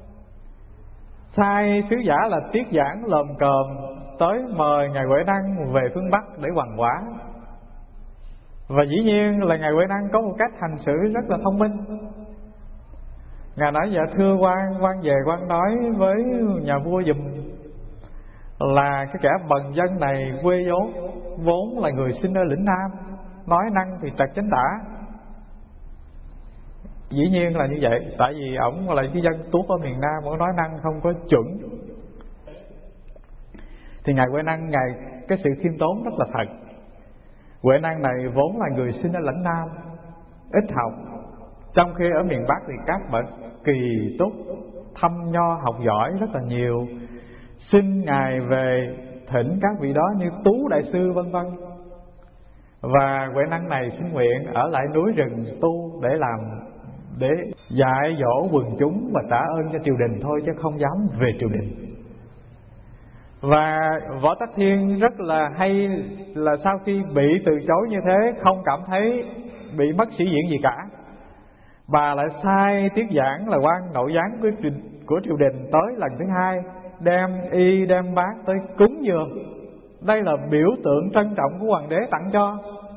sai sứ giả là Tiết Giảng lồm cồm tới mời Ngài Huệ Năng về phương Bắc để hoằng hóa. Và dĩ nhiên là Ngài Huệ Năng có một cách hành xử rất là thông minh. Ngài nói: dạ thưa quan về quan nói với nhà vua giùm là cái kẻ bần dân này quê vốn là người sinh ở lĩnh Nam, nói năng thì trật chánh tả. Dĩ nhiên là như vậy, tại vì ổng là cái dân tuốt ở miền Nam, ổng nói năng không có chuẩn. Thì Ngài Huệ Năng, Ngài cái sự khiêm tốn rất là thật. Huệ Năng này vốn là người sinh ở lãnh Nam, ít học, trong khi ở miền Bắc thì các bậc kỳ túc thâm nho học giỏi rất là nhiều. Xin Ngài về thỉnh các vị đó như Tú Đại Sư vân vân. Và Huệ Năng này xin nguyện ở lại núi rừng tu để dạy dỗ quần chúng và trả ơn cho triều đình thôi, chứ không dám về triều đình. Và Võ Tắc Thiên rất là hay là sau khi bị từ chối như thế không cảm thấy bị mất sĩ diện gì cả, bà lại sai Tiết Giảng là quan nội gián của triều đình tới lần thứ hai, đem bát tới cúng dường. Đây là biểu tượng trân trọng của hoàng đế tặng cho.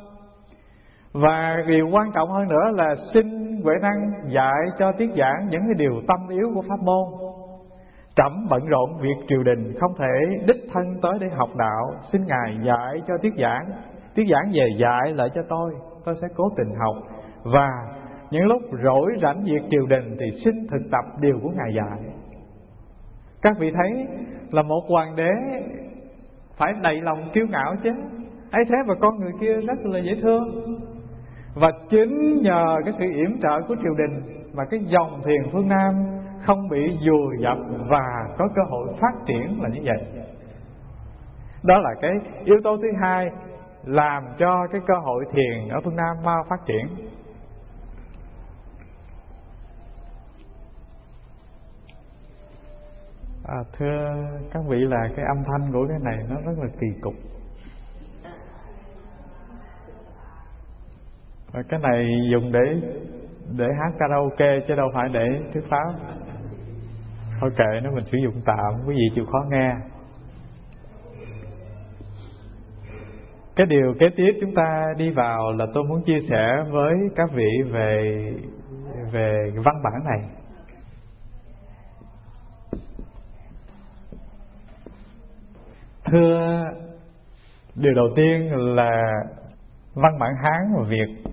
Và điều quan trọng hơn nữa là xin Huệ Năng dạy cho Tiết Giảng những cái điều tâm yếu của pháp môn. Trẫm bận rộn việc triều đình, không thể đích thân tới để học đạo, xin Ngài dạy cho Tiết Giảng. Tiết Giảng về dạy lại cho tôi sẽ cố tình học. Và những lúc rỗi rảnh việc triều đình thì xin thực tập điều của Ngài dạy. Các vị thấy là một hoàng đế phải đầy lòng kiêu ngạo chứ. Ấy thế mà con người kia rất là dễ thương. Và chính nhờ cái sự yểm trợ của triều đình mà cái dòng thiền phương Nam không bị vùi dập và có cơ hội phát triển là như vậy. Đó là cái yếu tố thứ hai làm cho cái cơ hội thiền ở phương Nam mau phát triển. Thưa các vị, là cái âm thanh của cái này nó rất là kỳ cục. Và cái này dùng để hát karaoke chứ đâu phải để thuyết pháp. Thôi kệ nó, mình sử dụng tạm, quý vị chịu khó nghe. Cái điều kế tiếp chúng ta đi vào là tôi muốn chia sẻ với các vị về văn bản này. Thưa, điều đầu tiên là văn bản Hán và Việt.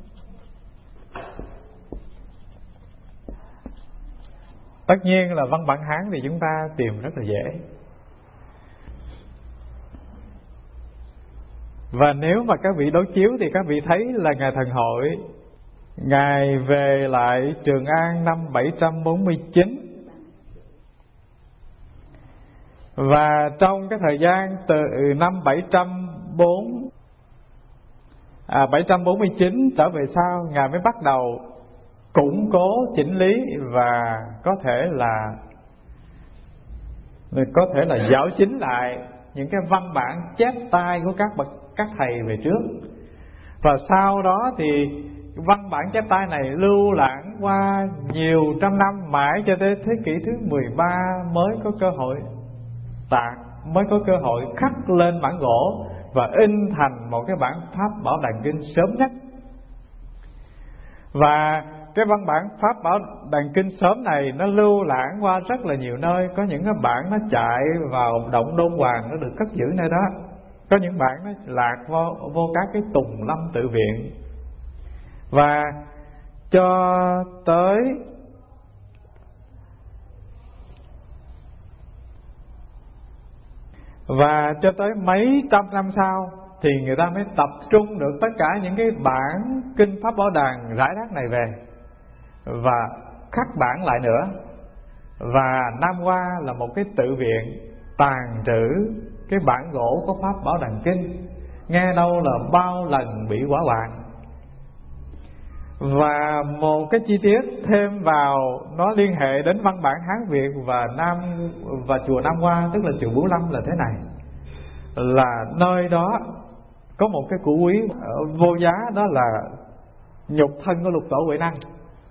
Tất nhiên là văn bản Hán thì chúng ta tìm rất là dễ. Và nếu mà các vị đối chiếu thì các vị thấy là Ngài Thần Hội, Ngài về lại Trường An năm 749. Và trong cái thời gian từ năm 749 trở về sau, Ngài mới bắt đầu củng cố, chỉnh lý và có thể là giáo chính lại những cái văn bản chép tay của các thầy về trước. Và sau đó thì văn bản chép tay này lưu lãng qua nhiều trăm năm, mãi cho tới thế kỷ thứ 13 mới có cơ hội khắc lên bản gỗ và in thành một cái bản Pháp Bảo Đàn Kinh sớm nhất. Và cái văn bản Pháp Bảo Đàn Kinh sớm này nó lưu lãng qua rất là nhiều nơi. Có những cái bản nó chạy vào động Đôn Hoàng, nó được cất giữ nơi đó. Có những bản nó lạc vô các cái tùng lâm tự viện. Và cho tới mấy trăm năm sau thì người ta mới tập trung được tất cả những cái bản kinh Pháp Bảo Đàn rải rác này về và khắc bản lại nữa. Và Nam Hoa là một cái tự viện tàng trữ cái bản gỗ của Pháp Bảo Đàn Kinh, nghe đâu là bao lần bị hỏa hoạn. Và một cái chi tiết thêm vào, nó liên hệ đến văn bản Hán Việt và chùa Nam Hoa, tức là chùa Bửu Lâm là thế này, là nơi đó có một cái củ quý vô giá, đó là nhục thân của Lục Tổ Huệ Năng.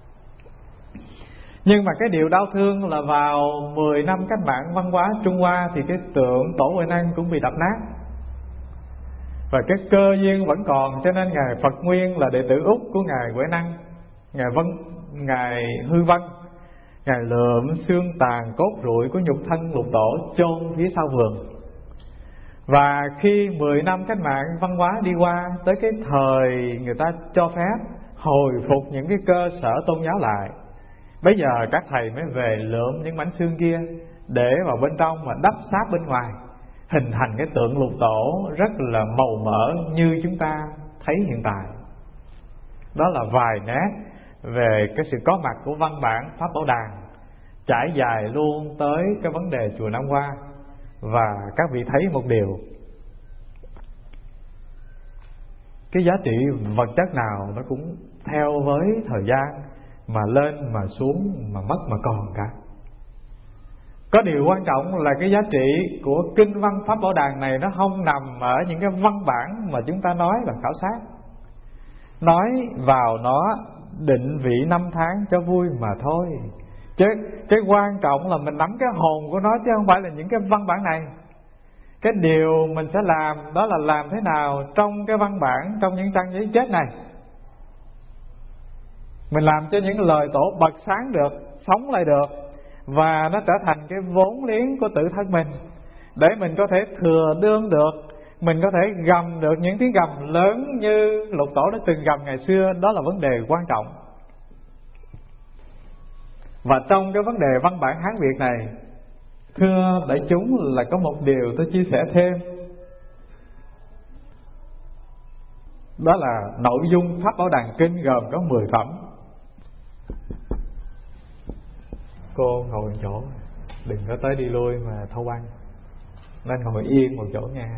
Nhưng mà cái điều đau thương là vào 10 năm cách mạng văn hóa Trung Hoa thì cái tượng Tổ Huệ Năng cũng bị đập nát. Và cái cơ duyên vẫn còn, cho nên Ngài Phật Nguyên là đệ tử út của Ngài Huệ Năng, Ngài Hư Vân, Ngài lượm xương tàn cốt rụi của nhục thân Lục Tổ chôn phía sau vườn. Và khi 10 năm cách mạng văn hóa đi qua, tới cái thời người ta cho phép hồi phục những cái cơ sở tôn giáo lại, bây giờ các thầy mới về lượm những mảnh xương kia để vào bên trong mà đắp sáp bên ngoài, hình thành cái tượng Lục Tổ rất là màu mỡ như chúng ta thấy hiện tại. Đó là vài nét về cái sự có mặt của văn bản Pháp Bảo Đàn, trải dài luôn tới cái vấn đề chùa Nam Hoa. Và các vị thấy một điều, cái giá trị vật chất nào nó cũng theo với thời gian mà lên mà xuống, mà mất mà còn cả. Có điều quan trọng là cái giá trị của kinh văn Pháp Bảo Đàn này nó không nằm ở những cái văn bản mà chúng ta nói và khảo sát. Nói vào nó định vị năm tháng cho vui mà thôi. Chứ cái quan trọng là mình nắm cái hồn của nó, chứ không phải là những cái văn bản này. Cái điều mình sẽ làm đó là làm thế nào trong cái văn bản, trong những trang giấy chết này, mình làm cho những lời tổ bật sáng được, sống lại được, và nó trở thành cái vốn liếng của tự thân mình, để mình có thể thừa đương được, mình có thể gầm được những tiếng gầm lớn như Lục Tổ đã từng gầm ngày xưa. Đó là vấn đề quan trọng. Và trong cái vấn đề văn bản Hán Việt này, thưa đại chúng, là có một điều tôi chia sẻ thêm. Đó là nội dung Pháp Bảo Đàn Kinh gồm có 10 phẩm. Cô ngồi chỗ, đừng có tới đi lui mà thâu băng, nên ngồi yên một chỗ nha.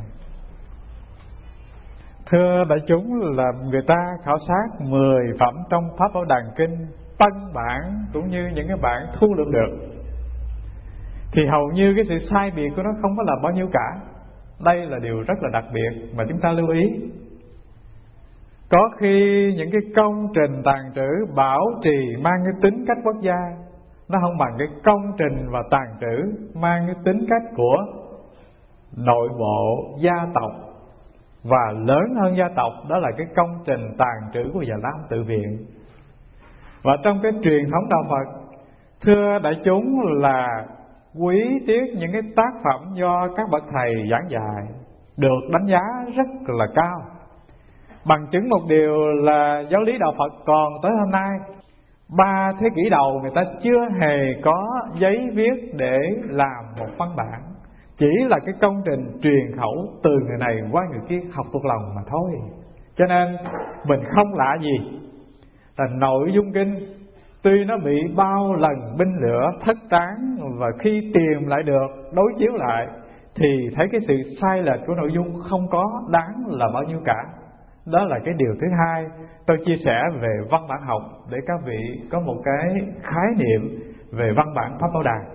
Thưa đại chúng, là người ta khảo sát 10 phẩm trong Pháp Bảo Đàn Kinh tân bản cũng như những cái bản thu lượm được, thì hầu như cái sự sai biệt của nó không có là bao nhiêu cả. Đây là điều rất là đặc biệt mà chúng ta lưu ý. Có khi những cái công trình tàn trữ bảo trì mang cái tính cách quốc gia, nó không bằng cái công trình và tàn trữ mang cái tính cách của nội bộ gia tộc. Và lớn hơn gia tộc, đó là cái công trình tàn trữ của Già Lam Tự Viện. Và trong cái truyền thống đạo Phật, thưa đại chúng, là quý tiếc những cái tác phẩm do các bậc thầy giảng dạy được đánh giá rất là cao. Bằng chứng một điều là giáo lý đạo Phật còn tới hôm nay, 3 thế kỷ đầu người ta chưa hề có giấy viết để làm một văn bản, chỉ là cái công trình truyền khẩu từ người này qua người kia học thuộc lòng mà thôi. Cho nên mình không lạ gì là nội dung kinh tuy nó bị bao lần binh lửa thất tán, và khi tìm lại được, đối chiếu lại, thì thấy cái sự sai lệch của nội dung không có đáng là bao nhiêu cả. Đó là cái điều thứ hai tôi chia sẻ về văn bản học, để các vị có một cái khái niệm về văn bản Pháp Bảo Đàn.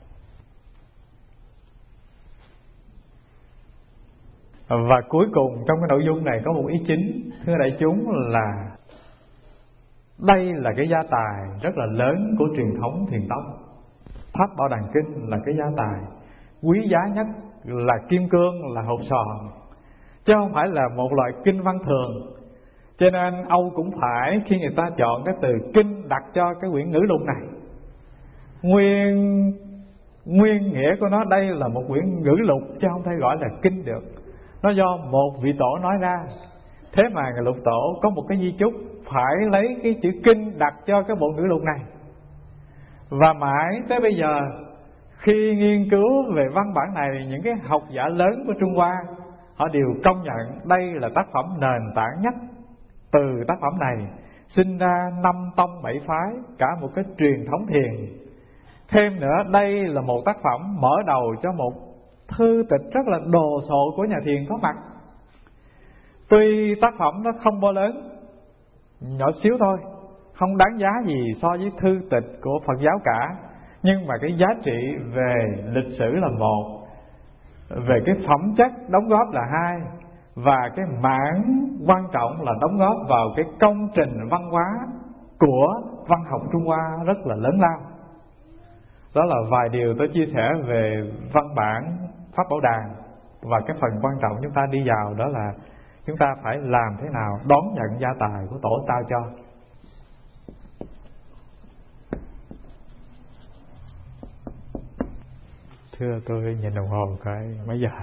Và cuối cùng trong cái nội dung này có một ý chính, thưa đại chúng, là đây là cái gia tài rất là lớn của truyền thống Thiền tông. Pháp Bảo Đàn Kinh là cái gia tài quý giá nhất, là kim cương, là hột sòn, chứ không phải là một loại kinh văn thường. Cho nên Âu cũng phải, khi người ta chọn cái từ kinh đặt cho cái quyển ngữ lục này, nguyên nghĩa của nó đây là một quyển ngữ lục, chứ không thể gọi là kinh được. Nó do một vị tổ nói ra. Thế mà Ngài Lục Tổ có một cái di chúc phải lấy cái chữ kinh đặt cho cái bộ ngữ lục này. Và mãi tới bây giờ, khi nghiên cứu về văn bản này, những cái học giả lớn của Trung Hoa họ đều công nhận đây là tác phẩm nền tảng nhất. Từ tác phẩm này sinh ra 5 tông 7 phái, cả một cái truyền thống thiền. Thêm nữa, đây là một tác phẩm mở đầu cho một thư tịch rất là đồ sộ của nhà thiền có mặt. Tuy tác phẩm nó không bao lớn, nhỏ xíu thôi, không đáng giá gì so với thư tịch của Phật giáo cả, nhưng mà cái giá trị về lịch sử là một, về cái phẩm chất đóng góp là hai, và cái mảng quan trọng là đóng góp vào cái công trình văn hóa của văn học Trung Hoa rất là lớn lao. Đó là vài điều tôi chia sẻ về văn bản Pháp Bảo Đàn. Và cái phần quan trọng chúng ta đi vào đó là chúng ta phải làm thế nào đón nhận gia tài của tổ trao cho. Thưa, tôi nhìn đồng hồ coi mấy giờ.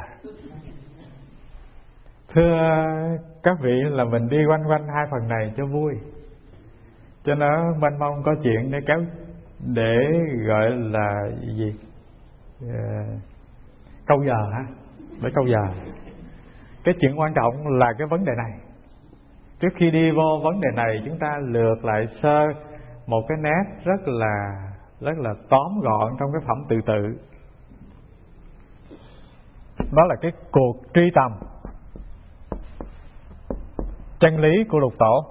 Thưa các vị, là mình đi quanh quanh hai phần này cho vui, cho nó mênh mông, có chuyện để kéo, để gọi là gì, câu giờ hả, để câu giờ. Cái chuyện quan trọng là cái vấn đề này. Trước khi đi vô vấn đề này, chúng ta lược lại sơ một cái nét rất là tóm gọn trong cái phẩm Tự Tự. Đó là cái cuộc truy tầm chân lý của Lục Tổ.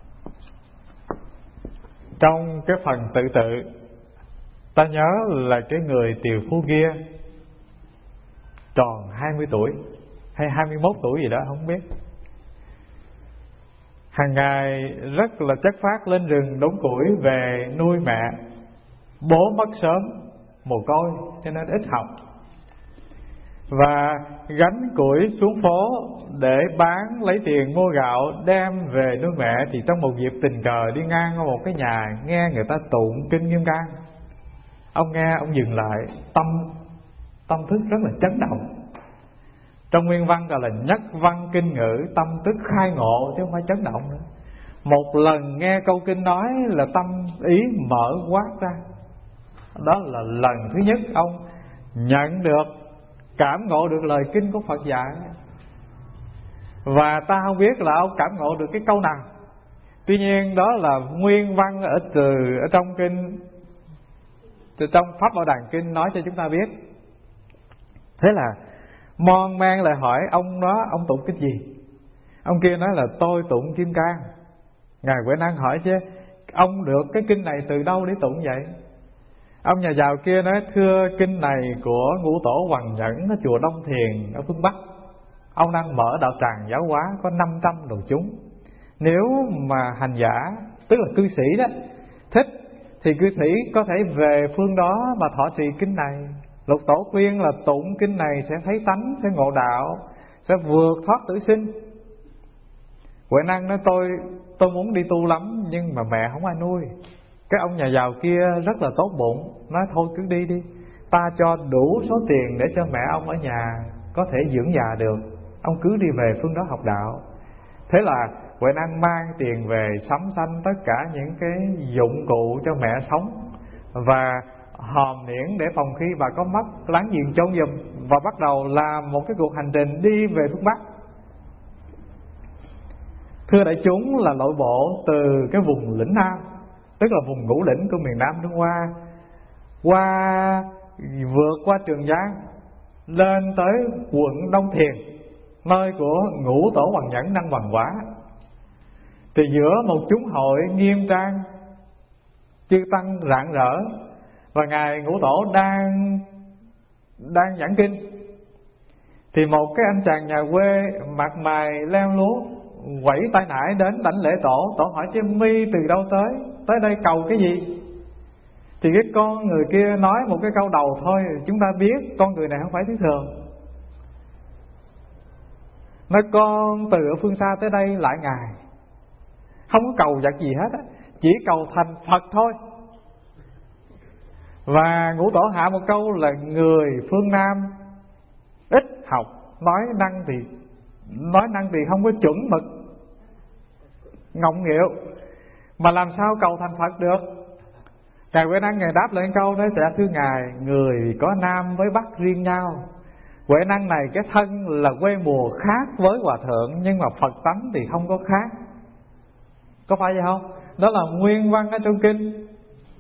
Trong cái phần Tự Tự, ta nhớ là cái người tiều phu kia tròn 20 tuổi hay 21 tuổi gì đó không biết. Hàng ngày rất là chất phác lên rừng đốn củi về nuôi mẹ. Bố mất sớm, mồ côi cho nên ít học, và gánh củi xuống phố để bán lấy tiền mua gạo đem về nuôi mẹ. Thì trong một dịp tình cờ đi ngang qua một cái nhà, nghe người ta tụng kinh Kim Cang. Ông nghe, ông dừng lại, tâm thức rất là chấn động. Trong nguyên văn gọi là nhất văn kinh ngữ, tâm tức khai ngộ chứ không phải chấn động nữa. Một lần nghe câu kinh nói là tâm ý mở quát ra. Đó là lần thứ nhất ông nhận được, cảm ngộ được lời kinh của Phật dạy. Và ta không biết là ông cảm ngộ được cái câu nào. Tuy nhiên đó là nguyên văn ở trong kinh, trong Pháp Bảo Đàn Kinh nói cho chúng ta biết. Thế là mon men lại hỏi ông đó, ông tụng kinh gì? Ông kia nói là tôi tụng Kim Cang. Ngài Huệ Năng hỏi chứ ông được cái kinh này từ đâu để tụng vậy? Ông nhà giàu kia nói thưa, kinh này của Ngũ Tổ Hoằng Nhẫn ở chùa Đông Thiền ở phương Bắc. Ông đang mở đạo tràng giáo hóa có 500 đồ chúng. Nếu mà hành giả, tức là cư sĩ đó, thích thì cư sĩ có thể về phương đó mà thọ trì kinh này. Lục Tổ khuyên là tụng kinh này sẽ thấy tánh, sẽ ngộ đạo, sẽ vượt thoát tử sinh. Huệ Năng nói tôi muốn đi tu lắm, nhưng mà mẹ không ai nuôi. Cái ông nhà giàu kia rất là tốt bụng, nói thôi cứ đi đi, ta cho đủ số tiền để cho mẹ ông ở nhà có thể dưỡng già được, ông cứ đi về phương đó học đạo. Thế là Huệ Năng mang tiền về, sắm sanh tất cả những cái dụng cụ cho mẹ sống, và hòm niễn để phòng khi bà có mất láng giềng chôn giùm, và bắt đầu làm một cái cuộc hành trình đi về phương Bắc. Thưa đại chúng, là lội bộ từ cái vùng lĩnh Nam, tức là vùng ngũ lĩnh của miền Nam Trung Hoa, vượt qua Trường Giang lên tới quận Đông Thiền, nơi của Ngũ Tổ Hoằng Nhẫn Năng Hoàng Quả. Thì giữa một chúng hội nghiêm trang, chư tăng rạng rỡ, và ngài Ngũ Tổ đang giảng kinh, thì một cái anh chàng nhà quê mặt mày lem luống quẩy tay nải đến đảnh lễ tổ. Tổ hỏi chứ mi từ đâu tới đây cầu cái gì? Thì cái con người kia nói một cái câu đầu thôi, chúng ta biết con người này không phải thứ thường. Nói con từ ở phương xa tới đây lại ngài, không có cầu vật gì hết á, chỉ cầu thành Phật thôi. Và Ngũ Tổ hạ một câu là người phương Nam ít học, nói năng thì không có chuẩn mực ngọng nghịu, mà làm sao cầu thành Phật được. Ngài Huệ Năng ngài đáp lên câu đó: dạ thưa ngài, người có Nam với Bắc riêng nhau. Huệ Năng này cái thân là quê mùa khác với hòa thượng, nhưng mà Phật tánh thì không có khác. Có phải vậy không? Đó là nguyên văn ở trong kinh.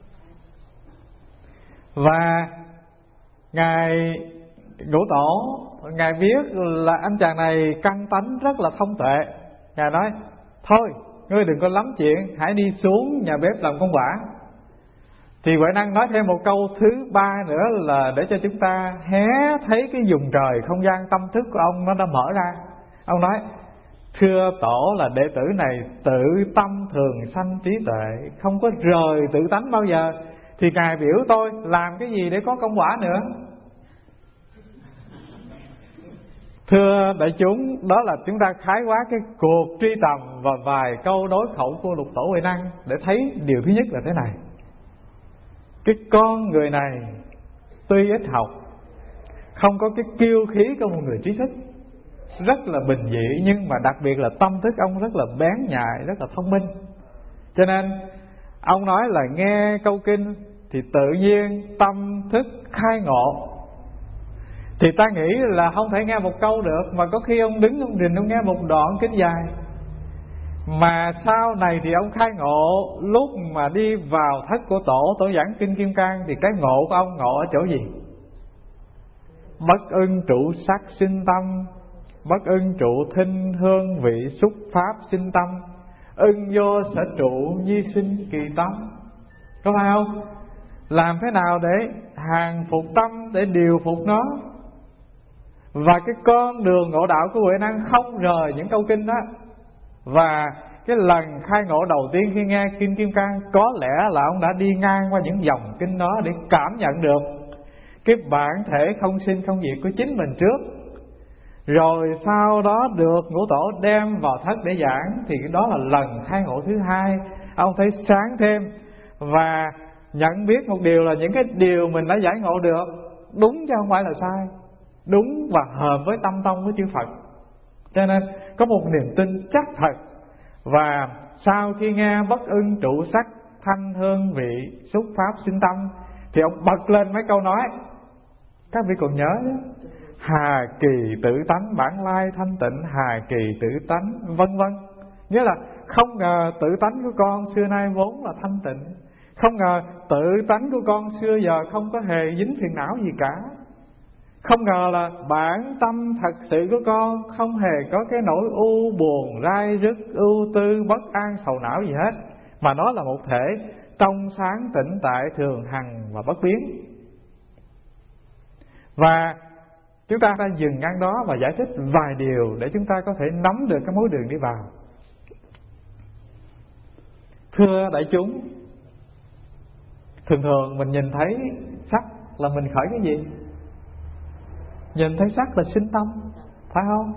Và ngài Ngũ Tổ, ngài biết là anh chàng này căn tánh rất là thông tuệ. Ngài nói thôi ngươi đừng có lắm chuyện, hãy đi xuống nhà bếp làm công quả. Thì Huệ Năng nói thêm một câu thứ ba nữa là để cho chúng ta hé thấy cái vùng trời không gian tâm thức của ông nó đã mở ra. Ông nói: thưa Tổ, là đệ tử này tự tâm thường sanh trí tuệ, không có rời tự tánh bao giờ. Thì ngài biểu tôi làm cái gì để có công quả nữa? Thưa đại chúng, đó là chúng ta khái quát cái cuộc truy tầm và vài câu đối khẩu của Lục Tổ Huệ Năng để thấy điều thứ nhất là thế này: cái con người này tuy ít học, không có cái kiêu khí của một người trí thức, rất là bình dị, nhưng mà đặc biệt là tâm thức ông rất là bén nhạy, rất là thông minh. Cho nên ông nói là nghe câu kinh thì tự nhiên tâm thức khai ngộ. Thì ta nghĩ là không thể nghe một câu được, mà có khi ông đứng ông đình ông nghe một đoạn kinh dài. Mà sau này thì ông khai ngộ lúc mà đi vào thất của Tổ giảng kinh Kim Cang. Thì cái ngộ của ông ngộ ở chỗ gì? Bất ưng trụ sắc sinh tâm, bất ưng trụ thinh hương vị xúc pháp sinh tâm, ưng vô sở trụ nhi sinh kỳ tâm. Có phải không? Làm thế nào để hàng phục tâm, để điều phục nó. Và cái con đường ngộ đạo của Huệ Năng không rời những câu kinh đó. Và cái lần khai ngộ đầu tiên khi nghe kinh Kim Cang, có lẽ là ông đã đi ngang qua những dòng kinh đó để cảm nhận được cái bản thể không sinh không diệt của chính mình trước. Rồi sau đó được Ngũ Tổ đem vào thất để giảng, thì đó là lần khai ngộ thứ hai. Ông thấy sáng thêm và nhận biết một điều là những cái điều mình đã giải ngộ được đúng chứ không phải là sai, đúng và hợp với tâm tông của chư Phật. Cho nên có một niềm tin chắc thật. Và sau khi nghe bất ưng trụ sắc thanh hương vị xúc pháp sinh tâm, thì ông bật lên mấy câu nói các vị còn nhớ đó: hà kỳ tự tánh bản lai thanh tịnh, hà kỳ tự tánh vân vân. Nghĩa là không ngờ tự tánh của con xưa nay vốn là thanh tịnh, không ngờ tự tánh của con xưa giờ không có hề dính phiền não gì cả, không ngờ là bản tâm thật sự của con không hề có cái nỗi u buồn rai rứt, ưu tư bất an sầu não gì hết, mà nó là một thể trong sáng tĩnh tại thường hằng và bất biến. Và chúng ta đã dừng ngang đó và giải thích vài điều để chúng ta có thể nắm được cái mối đường đi vào. Thưa đại chúng, thường thường mình nhìn thấy sắc là mình khởi cái gì? Nhìn thấy sắc là sinh tâm, phải không?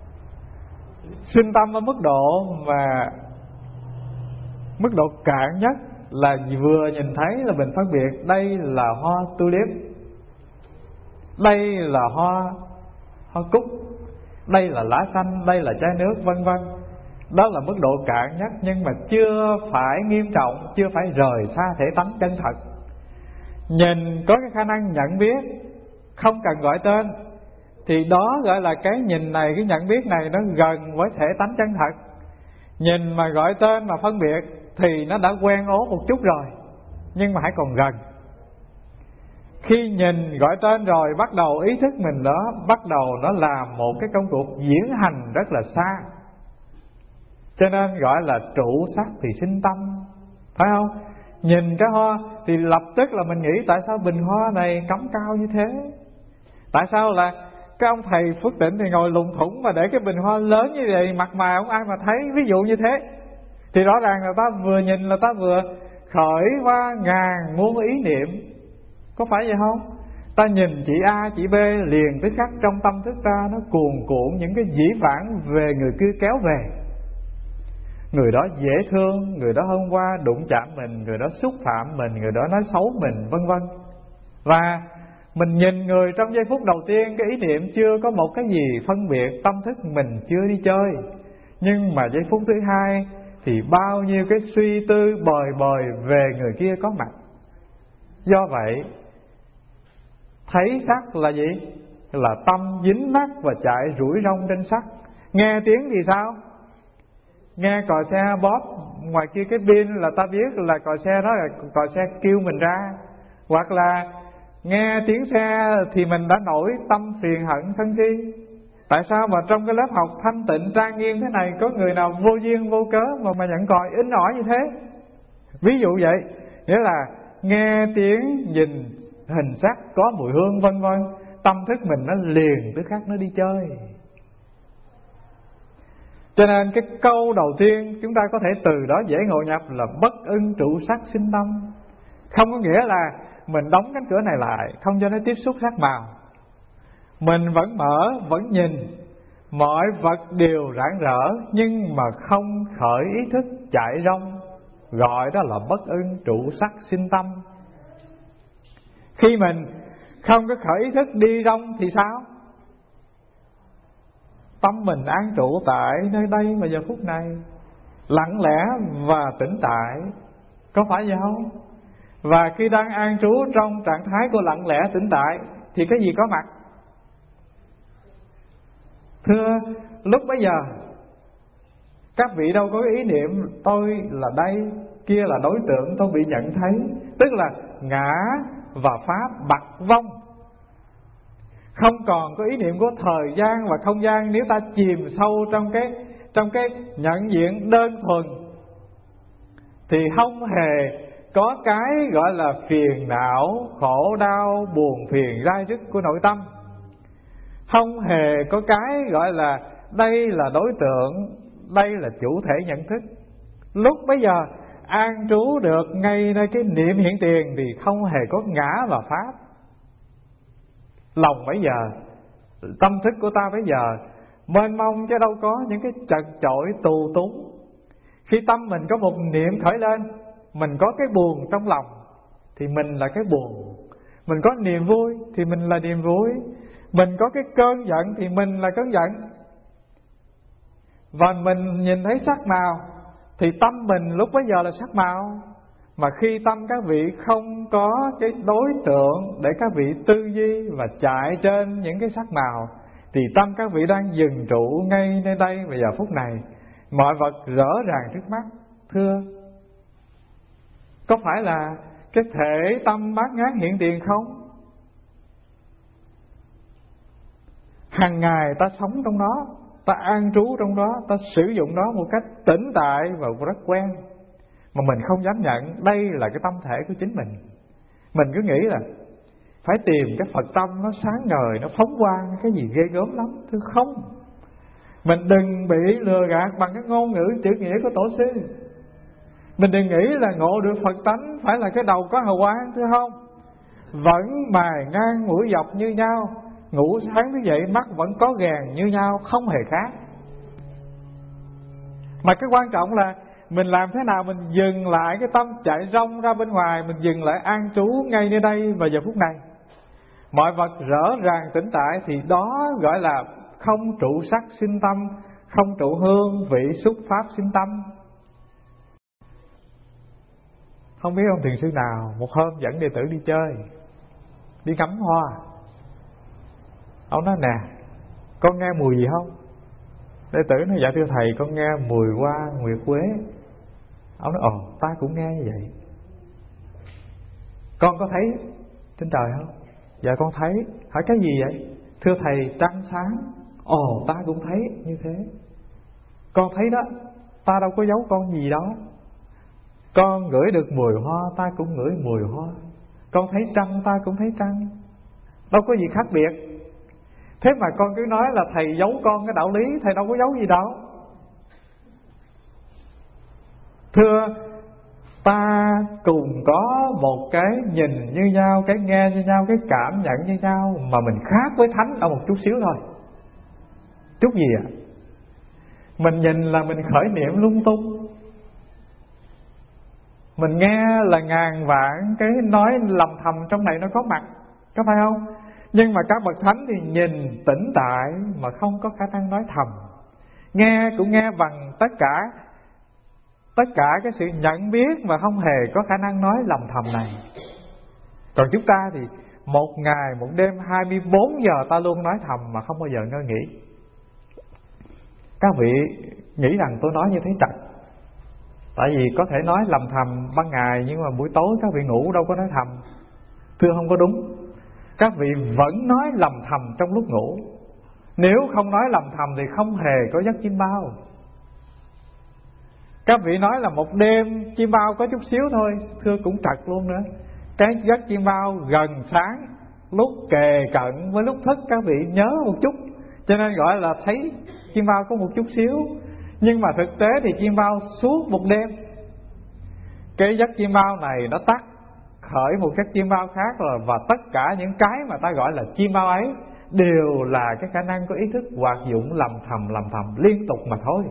Sinh tâm ở mức độ mà mức độ cạn nhất là vừa nhìn thấy là mình phân biệt đây là hoa tulip, đây là hoa cúc, đây là lá xanh, đây là chai nước, vân vân. Đó là mức độ cạn nhất, nhưng mà chưa phải nghiêm trọng, chưa phải rời xa thể tánh chân thật. Nhìn có cái khả năng nhận biết, không cần gọi tên, thì đó gọi là cái nhìn này, cái nhận biết này nó gần với thể tánh chân thật. Nhìn mà gọi tên mà phân biệt thì nó đã quen ố một chút rồi, nhưng mà hãy còn gần. Khi nhìn gọi tên rồi, bắt đầu ý thức mình đó bắt đầu nó làm một cái công cuộc diễn hành rất là xa. Cho nên gọi là trụ sắc thì sinh tâm, phải không? Nhìn cái hoa thì lập tức là mình nghĩ tại sao bình hoa này cắm cao như thế? Tại sao là cái ông thầy Phước Tịnh thì ngồi lùng thủng mà để cái bình hoa lớn như vậy, mặt mày không ai mà thấy, ví dụ như thế. Thì rõ ràng là ta vừa nhìn là ta vừa khởi qua ngàn muôn ý niệm, có phải vậy không? Ta nhìn chị A, chị B liền tức khắc trong tâm thức ta nó cuồn cuộn những cái dĩ vãng về người kia kéo về. Người đó dễ thương, người đó hôm qua đụng chạm mình, người đó xúc phạm mình, người đó nói xấu mình, vân vân. Và mình nhìn người trong giây phút đầu tiên, cái ý niệm chưa có một cái gì phân biệt, tâm thức mình chưa đi chơi. Nhưng mà giây phút thứ hai thì bao nhiêu cái suy tư bời bời về người kia có mặt. Do vậy thấy sắc là gì? Là tâm dính mắc và chạy rủi rong trên sắc. Nghe tiếng thì sao? Nghe còi xe bóp ngoài kia cái pin là ta biết là còi xe đó là còi xe kêu mình ra. Hoặc là nghe tiếng xe thì mình đã nổi tâm phiền hận sân si. Tại sao mà trong cái lớp học thanh tịnh trang nghiêm thế này có người nào vô duyên vô cớ mà nhận còi ính ỏi như thế? Ví dụ vậy, nghĩa là nghe tiếng, nhìn hình sắc, có mùi hương vân vân, tâm thức mình nó liền tức khắc nó đi chơi. Cho nên cái câu đầu tiên chúng ta có thể từ đó dễ ngộ nhập là bất ưng trụ sắc sinh tâm. Không có nghĩa là mình đóng cánh cửa này lại, không cho nó tiếp xúc sắc màu. Mình vẫn mở, vẫn nhìn, mọi vật đều rạng rỡ, nhưng mà không khởi ý thức chạy rong, gọi đó là bất ưng trụ sắc sinh tâm. Khi mình không có khởi ý thức đi rong thì sao? Tâm mình an trụ tại nơi đây và giờ phút này, lặng lẽ và tĩnh tại, có phải vậy không? Và khi đang an trú trong trạng thái của lặng lẽ tĩnh tại thì cái gì có mặt? Thưa, lúc bấy giờ các vị đâu có ý niệm tôi là đây, kia là đối tượng tôi bị nhận thấy. Tức là ngã và pháp bặt vong, không còn có ý niệm của thời gian và không gian. Nếu ta chìm sâu trong cái nhận diện đơn thuần thì không hề có cái gọi là phiền não, khổ đau, buồn phiền, rai rứt của nội tâm. Không hề có cái gọi là đây là đối tượng, đây là chủ thể nhận thức. Lúc bấy giờ an trú được ngay nơi cái niệm hiện tiền thì không hề có ngã và pháp. Lòng bây giờ, tâm thức của ta bây giờ mênh mông chứ đâu có những cái chật chội tù túng. Khi tâm mình có một niệm khởi lên, mình có cái buồn trong lòng thì mình là cái buồn. Mình có niềm vui thì mình là niềm vui. Mình có cái cơn giận thì mình là cơn giận. Và mình nhìn thấy sắc màu thì tâm mình lúc bấy giờ là sắc màu. Mà khi tâm các vị không có cái đối tượng để các vị tư duy và chạy trên những cái sắc màu thì tâm các vị đang dừng trụ ngay nơi đây và giờ phút này. Mọi vật rõ ràng trước mắt. Thưa, có phải là cái thể tâm bát ngát hiện tiền không? Hàng ngày ta sống trong đó, ta an trú trong đó, ta sử dụng đó một cách tĩnh tại và rất quen. Mà mình không dám nhận đây là cái tâm thể của chính mình. Mình cứ nghĩ là phải tìm cái Phật tâm nó sáng ngời, nó phóng quang, cái gì ghê gớm lắm. Thưa không, mình đừng bị lừa gạt bằng cái ngôn ngữ chữ nghĩa của tổ sư. Mình đừng nghĩ là ngộ được Phật tánh phải là cái đầu có hào quang, thưa không? Vẫn mài ngang mũi dọc như nhau, ngủ sáng thức dậy mắt vẫn có ghèn như nhau, không hề khác. Mà cái quan trọng là mình làm thế nào mình dừng lại cái tâm chạy rong ra bên ngoài, mình dừng lại an trú ngay nơi đây và giờ phút này. Mọi vật rõ ràng tĩnh tại thì đó gọi là không trụ sắc sinh tâm, không trụ hương vị xúc pháp sinh tâm. Không biết ông thiền sư nào một hôm dẫn đệ tử đi chơi, đi ngắm hoa. Ông nói nè, con nghe mùi gì không? Đệ tử nói dạ thưa thầy, con nghe mùi hoa nguyệt quế. Ông nói ồ, ta cũng nghe như vậy. Con có thấy trên trời không? Dạ con thấy. Hỏi cái gì vậy? Thưa thầy, trăng sáng. Ồ, ta cũng thấy như thế. Con thấy đó, ta đâu có giấu con gì đó. Con ngửi được mùi hoa, ta cũng ngửi mùi hoa. Con thấy trăng, ta cũng thấy trăng. Đâu có gì khác biệt. Thế mà con cứ nói là thầy giấu con cái đạo lý, thầy đâu có giấu gì đâu. Thưa, ta cùng có một cái nhìn như nhau, cái nghe như nhau, cái cảm nhận như nhau, mà mình khác với thánh ở một chút xíu thôi. Chút gì ạ? Mình nhìn là mình khởi niệm lung tung, mình nghe là ngàn vạn cái nói lầm thầm trong này nó có mặt, có phải không? Nhưng mà các bậc thánh thì nhìn tĩnh tại mà không có khả năng nói thầm. Nghe cũng nghe bằng tất cả cái sự nhận biết mà không hề có khả năng nói lầm thầm này. Còn chúng ta thì một ngày một đêm 24 giờ ta luôn nói thầm mà không bao giờ ngơi nghỉ. Các vị nghĩ rằng tôi nói như thế trật, tại vì có thể nói lầm thầm ban ngày, nhưng mà buổi tối các vị ngủ đâu có nói thầm. Thưa không có đúng. Các vị vẫn nói lầm thầm trong lúc ngủ. Nếu không nói lầm thầm thì không hề có giấc chim bao. Các vị nói là một đêm chim bao có chút xíu thôi, thưa cũng trật luôn nữa. Cái giấc chim bao gần sáng, lúc kề cận với lúc thức các vị nhớ một chút, cho nên gọi là thấy chim bao có một chút xíu. Nhưng mà thực tế thì chim bao suốt một đêm. Cái giấc chim bao này nó tắt, khởi một giấc chim bao khác rồi. Và tất cả những cái mà ta gọi là chim bao ấy đều là cái khả năng có ý thức hoạt dụng lầm thầm liên tục mà thôi.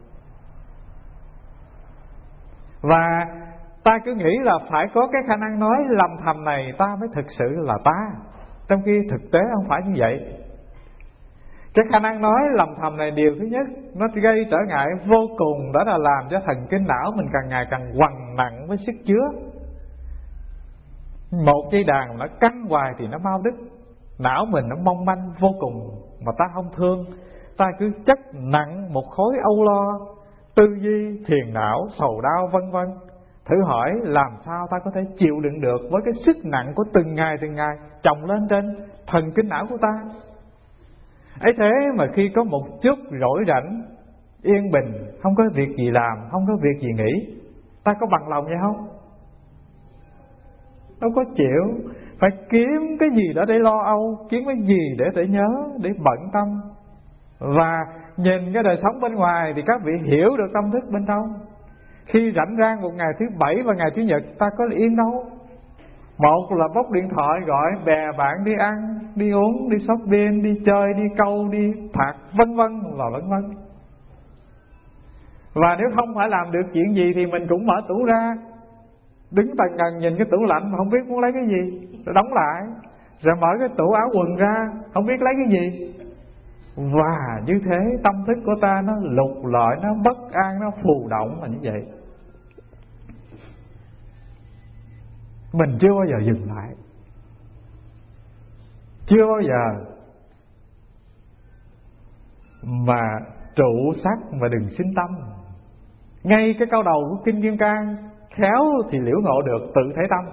Và ta cứ nghĩ là phải có cái khả năng nói lầm thầm này ta mới thực sự là ta, trong khi thực tế không phải như vậy. Cái khả năng nói lầm thầm này, điều thứ nhất, nó gây trở ngại vô cùng, đó là làm cho thần kinh não mình càng ngày càng quằn nặng với sức chứa. Một dây đàn nó căng hoài thì nó mau đứt. Não mình nó mong manh vô cùng, mà ta không thương. Ta cứ chất nặng một khối âu lo, tư duy, thiền não, sầu đau vân vân. Thử hỏi làm sao ta có thể chịu đựng được với cái sức nặng của từng ngày chồng lên trên thần kinh não của ta. Ấy thế mà khi có một chút rỗi rảnh, yên bình, không có việc gì làm, không có việc gì nghĩ, ta có bằng lòng vậy không? Đâu có chịu. Phải kiếm cái gì đó để lo âu, kiếm cái gì để nhớ, để bận tâm. Và nhìn cái đời sống bên ngoài thì các vị hiểu được tâm thức bên trong. Khi rảnh rang một ngày thứ Bảy và ngày Chủ nhật, ta có yên đâu. Một là bốc điện thoại gọi bè bạn đi ăn, đi uống, đi shopping, đi chơi, đi câu, đi phạt vân vân và vân vân. Và nếu không phải làm được chuyện gì thì mình cũng mở tủ ra, đứng tần ngần nhìn cái tủ lạnh mà không biết muốn lấy cái gì, rồi đóng lại, rồi mở cái tủ áo quần ra, không biết lấy cái gì. Và như thế tâm thức của ta nó lục lọi, nó bất an, nó phù động là như vậy. Mình chưa bao giờ dừng lại, chưa bao giờ mà trụ sắc mà đừng sinh tâm. Ngay cái câu đầu của Kinh Kim Cang, khéo thì liễu ngộ được tự thể tâm.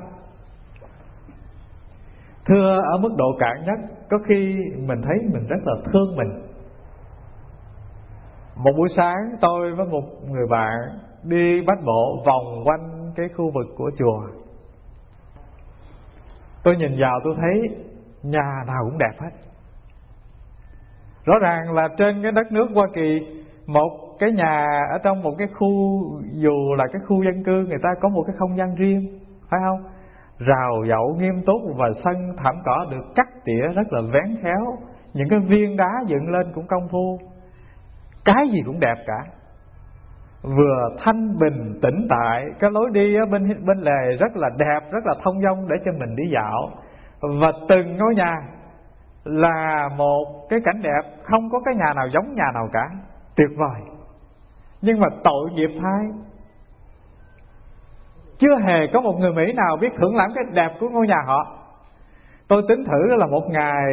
Thưa ở mức độ cạn nhất, có khi mình thấy mình rất là thương mình. Một buổi sáng tôi với một người bạn đi bách bộ vòng quanh cái khu vực của chùa. Tôi nhìn vào tôi thấy nhà nào cũng đẹp hết. Rõ ràng là trên cái đất nước Hoa Kỳ một cái nhà ở trong một cái khu, dù là cái khu dân cư, người ta có một cái không gian riêng, phải không? Rào dậu nghiêm túc và sân thảm cỏ được cắt tỉa rất là vén khéo, những cái viên đá dựng lên cũng công phu, cái gì cũng đẹp cả, vừa thanh bình tĩnh tại. Cái lối đi ở bên lề rất là đẹp, rất là thông dong để cho mình đi dạo. Và từng ngôi nhà là một cái cảnh đẹp, không có cái nhà nào giống nhà nào cả, tuyệt vời. Nhưng mà tội nghiệp thay, chưa hề có một người Mỹ nào biết thưởng lãm cái đẹp của ngôi nhà họ. Tôi tính thử là một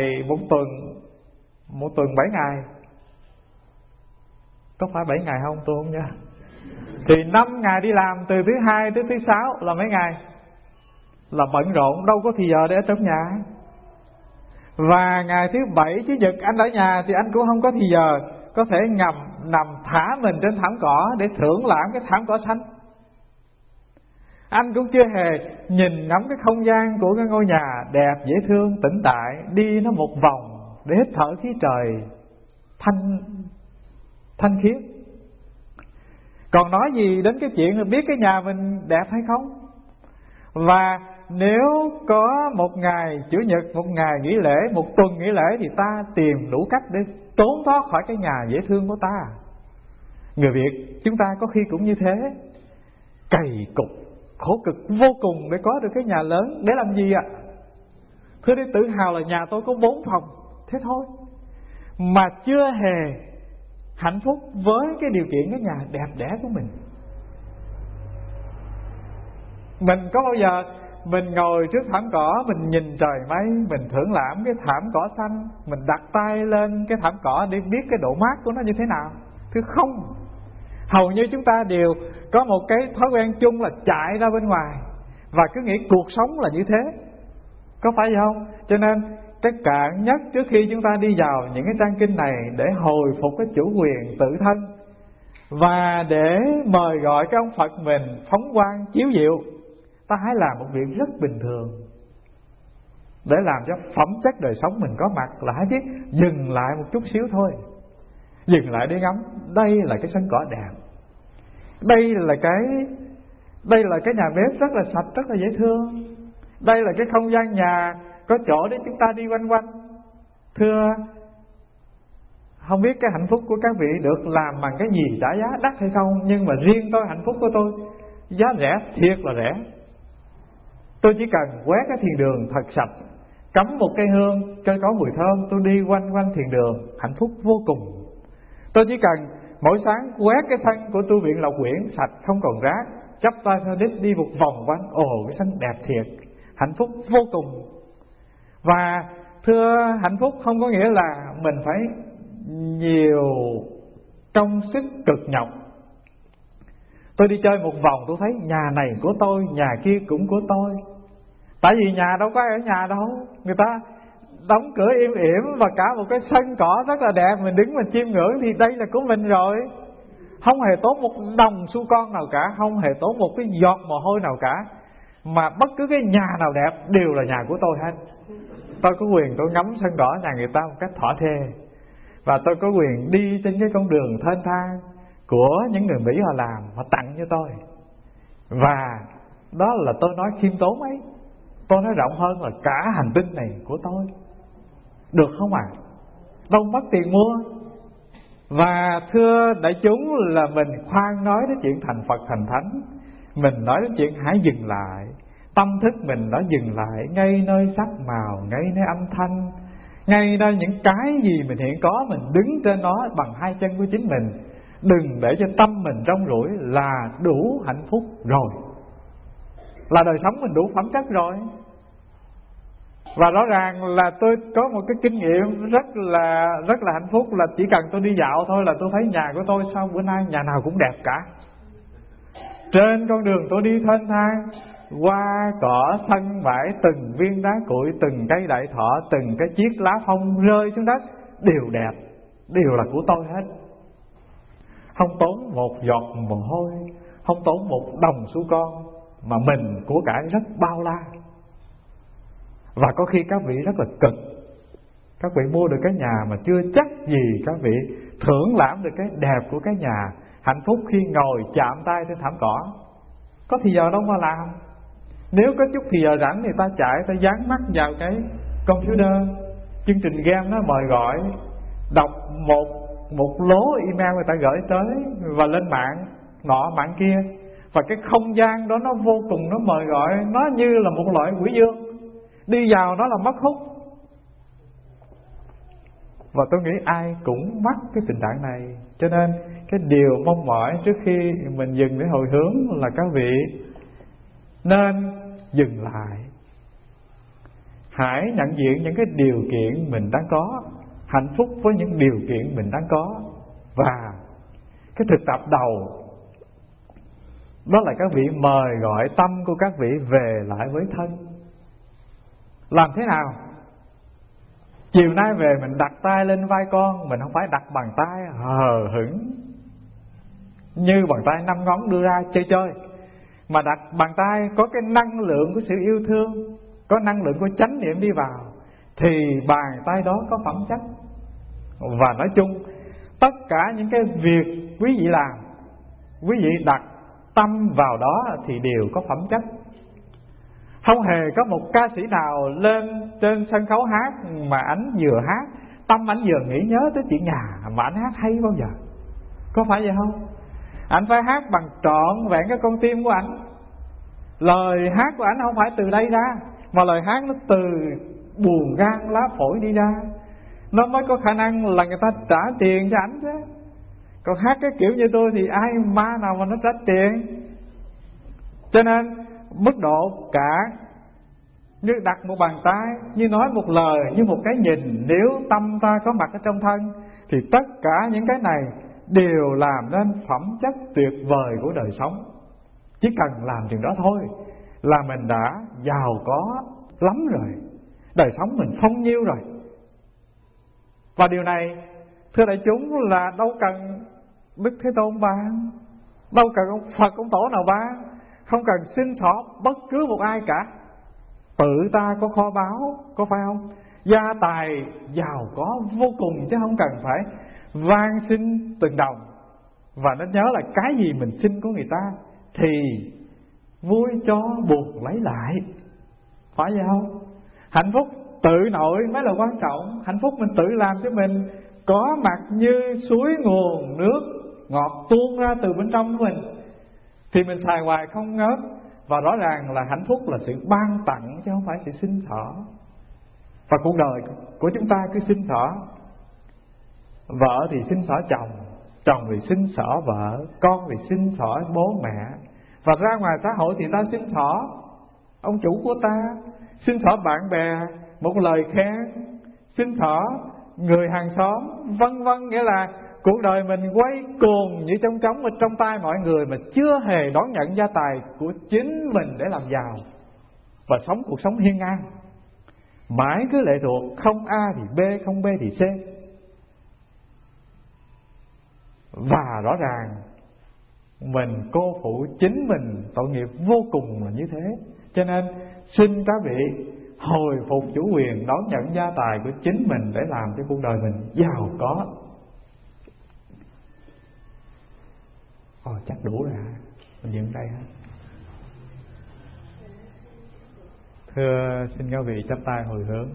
tuần 7 ngày. Có phải 7 ngày không tôi không nhớ. Thì 5 ngày đi làm, từ thứ Hai tới thứ Sáu là mấy ngày, là bận rộn, đâu có thì giờ để ở trong nhà. Và ngày thứ Bảy, Chủ nhật anh ở nhà thì anh cũng không có thì giờ, có thể nằm thả mình trên thảm cỏ để thưởng lãm cái thảm cỏ xanh. Anh cũng chưa hề nhìn ngắm cái không gian của cái ngôi nhà đẹp, dễ thương, tĩnh tại, đi nó một vòng để hít thở khí trời thanh khiết. Còn nói gì đến cái chuyện là biết cái nhà mình đẹp hay không. Và nếu có một ngày Chủ nhật, một ngày nghỉ lễ, một tuần nghỉ lễ, thì ta tìm đủ cách để trốn thoát khỏi cái nhà dễ thương của ta. Người Việt chúng ta có khi cũng như thế, cày cục, khổ cực vô cùng để có được cái nhà lớn. Để làm gì ạ? Thưa, để tự hào là nhà tôi có 4 phòng, thế thôi. Mà chưa hề hạnh phúc với cái điều kiện cái nhà đẹp đẽ của mình. Mình có bao giờ mình ngồi trước thảm cỏ, mình nhìn trời mây, mình thưởng lãm cái thảm cỏ xanh, mình đặt tay lên cái thảm cỏ để biết cái độ mát của nó như thế nào? Thưa không. Hầu như chúng ta đều có một cái thói quen chung là chạy ra bên ngoài và cứ nghĩ cuộc sống là như thế. Có phải vậy không? Cho nên cái cạn nhất trước khi chúng ta đi vào những cái trang kinh này để hồi phục cái chủ quyền tự thân và để mời gọi cái ông Phật mình phóng quang chiếu diệu, ta hãy làm một việc rất bình thường để làm cho phẩm chất đời sống mình có mặt, là hãy biết dừng lại một chút xíu thôi. Dừng lại để ngắm, đây là cái sân cỏ đẹp, đây là cái nhà bếp rất là sạch, rất là dễ thương, đây là cái không gian nhà có chỗ để chúng ta đi quanh quanh. Thưa, không biết cái hạnh phúc của các vị được làm bằng cái gì, trả giá đắt hay không, nhưng mà riêng tôi, hạnh phúc của tôi giá rẻ, thiệt là rẻ. Tôi chỉ cần quét cái thiền đường thật sạch, cắm một cây hương cho có mùi thơm, tôi đi quanh quanh thiền đường, hạnh phúc vô cùng. Tôi chỉ cần mỗi sáng quét cái sân của tu viện Lộc Quyển sạch, không còn rác, chắp tay sau đít đi một vòng quanh, cái sân đẹp thiệt, hạnh phúc vô cùng. Và thưa, hạnh phúc không có nghĩa là mình phải nhiều công sức cực nhọc. Tôi đi chơi một vòng tôi thấy nhà này của tôi, nhà kia cũng của tôi. Tại vì nhà đâu có ai ở nhà đâu, người ta đóng cửa im ỉm và cả một cái sân cỏ rất là đẹp, mình đứng mình chiêm ngưỡng thì đây là của mình rồi. Không hề tốn một đồng xu con nào cả, không hề tốn một cái giọt mồ hôi nào cả, mà bất cứ cái nhà nào đẹp đều là nhà của tôi hết. Tôi có quyền tôi ngắm sân cỏ nhà người ta một cách thỏa thê, và tôi có quyền đi trên cái con đường thênh thang của những người Mỹ họ làm, họ tặng cho tôi. Và đó là tôi nói khiêm tốn ấy, tôi nói rộng hơn là cả hành tinh này của tôi. Được không ạ? Đâu mất tiền mua. Và thưa đại chúng, là mình khoan nói đến chuyện thành Phật thành Thánh, mình nói đến chuyện hãy dừng lại. Tâm thức mình nó dừng lại ngay nơi sắc màu, ngay nơi âm thanh, ngay nơi những cái gì mình hiện có, mình đứng trên nó bằng hai chân của chính mình. Đừng để cho tâm mình rong ruổi, là đủ hạnh phúc rồi, là đời sống mình đủ phẩm chất rồi. Và rõ ràng là tôi có một cái kinh nghiệm rất là hạnh phúc, là chỉ cần tôi đi dạo thôi là tôi thấy nhà của tôi sao bữa nay nhà nào cũng đẹp cả. Trên con đường tôi đi thênh thang, hoa cỏ sân bãi, từng viên đá cuội, từng cây đại thọ, từng cái chiếc lá phong rơi xuống đất đều đẹp, đều là của tôi hết. Không tốn một giọt mồ hôi, không tốn một đồng xu con, mà mình của cải rất bao la. Và có khi các vị rất là cực, các vị mua được cái nhà mà chưa chắc gì các vị thưởng lãm được cái đẹp của cái nhà, hạnh phúc khi ngồi chạm tay trên thảm cỏ. Có thì giờ đâu mà làm. Nếu có chút thì giờ rảnh thì ta chạy, ta dán mắt vào cái computer, chương trình game nó mời gọi, đọc một lố email người ta gửi tới, và lên mạng nọ mạng kia. Và cái không gian đó nó vô cùng, nó mời gọi, nó như là một loại quỷ dương. Đi vào nó là mất hút. Và tôi nghĩ ai cũng mắc cái tình trạng này. Cho nên cái điều mong mỏi trước khi mình dừng để hồi hướng là các vị nên dừng lại. Hãy nhận diện những cái điều kiện mình đang có, hạnh phúc với những điều kiện mình đang có. Và cái thực tập đầu đó là các vị mời gọi tâm của các vị về lại với thân. Làm thế nào? Chiều nay về mình đặt tay lên vai con, mình không phải đặt bàn tay hờ hững như bàn tay 5 ngón đưa ra chơi chơi, mà đặt bàn tay có cái năng lượng của sự yêu thương, có năng lượng của chánh niệm đi vào, thì bàn tay đó có phẩm chất. Và nói chung tất cả những cái việc quý vị làm, quý vị đặt tâm vào đó thì đều có phẩm chất. Không hề có một ca sĩ nào lên trên sân khấu hát mà ảnh vừa hát tâm ảnh vừa nghĩ nhớ tới chuyện nhà mà ảnh hát hay bao giờ. Có phải vậy không? Ảnh phải hát bằng trọn vẹn cái con tim của ảnh. Lời hát của ảnh không phải từ đây ra, mà lời hát nó từ buồng gan lá phổi đi ra, nó mới có khả năng là người ta trả tiền cho ảnh chứ. Còn hát cái kiểu như tôi thì ai ma nào mà nó trả tiền. Cho nên mức độ cả như đặt một bàn tay, như nói một lời, như một cái nhìn, nếu tâm ta có mặt ở trong thân thì tất cả những cái này đều làm nên phẩm chất tuyệt vời của đời sống. Chỉ cần làm chuyện đó thôi là mình đã giàu có lắm rồi, đời sống mình phong nhiêu rồi. Và điều này thưa đại chúng là đâu cần Đức Thế Tôn ban, đâu cần ông Phật ông Tổ nào ban, không cần xin xỏ bất cứ một ai cả. Tự ta có kho báu, có phải không? Gia tài giàu có vô cùng, chứ không cần phải van xin từng đồng. Và nên nhớ là cái gì mình xin của người ta thì vui cho buồn lấy lại, phải vậy không? Hạnh phúc tự nội mới là quan trọng. Hạnh phúc mình tự làm cho mình có mặt như suối nguồn nước ngọt tuôn ra từ bên trong của mình, thì mình xài hoài không ngớt. Và rõ ràng là hạnh phúc là sự ban tặng chứ không phải sự xin xỏ. Và cuộc đời của chúng ta cứ xin xỏ. Vợ thì xin xỏ chồng, chồng thì xin xỏ vợ, con thì xin xỏ bố mẹ. Và ra ngoài xã hội thì ta xin xỏ ông chủ của ta, xin xỏ bạn bè một lời khen, xin xỏ người hàng xóm, vân vân. Nghĩa là cuộc đời mình quay cuồng như trong trống ở trong tay mọi người, mà chưa hề đón nhận gia tài của chính mình để làm giàu và sống cuộc sống hiên ngang. Mãi cứ lệ thuộc không A thì B, không B thì C. Và rõ ràng mình cô phụ chính mình, tội nghiệp vô cùng là như thế. Cho nên xin các vị hồi phục chủ quyền, đón nhận gia tài của chính mình để làm cho cuộc đời mình giàu có. Chắc đủ rồi hả? Mình dừng đây hả? Thưa xin các vị chắp tay hồi hướng.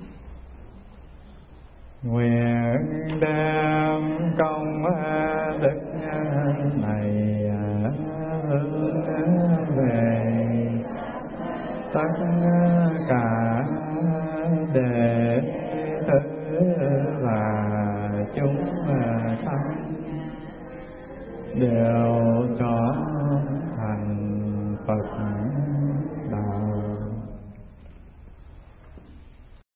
Nguyện đem công đức này hướng về tất cả đệ tử và chúng sanh đều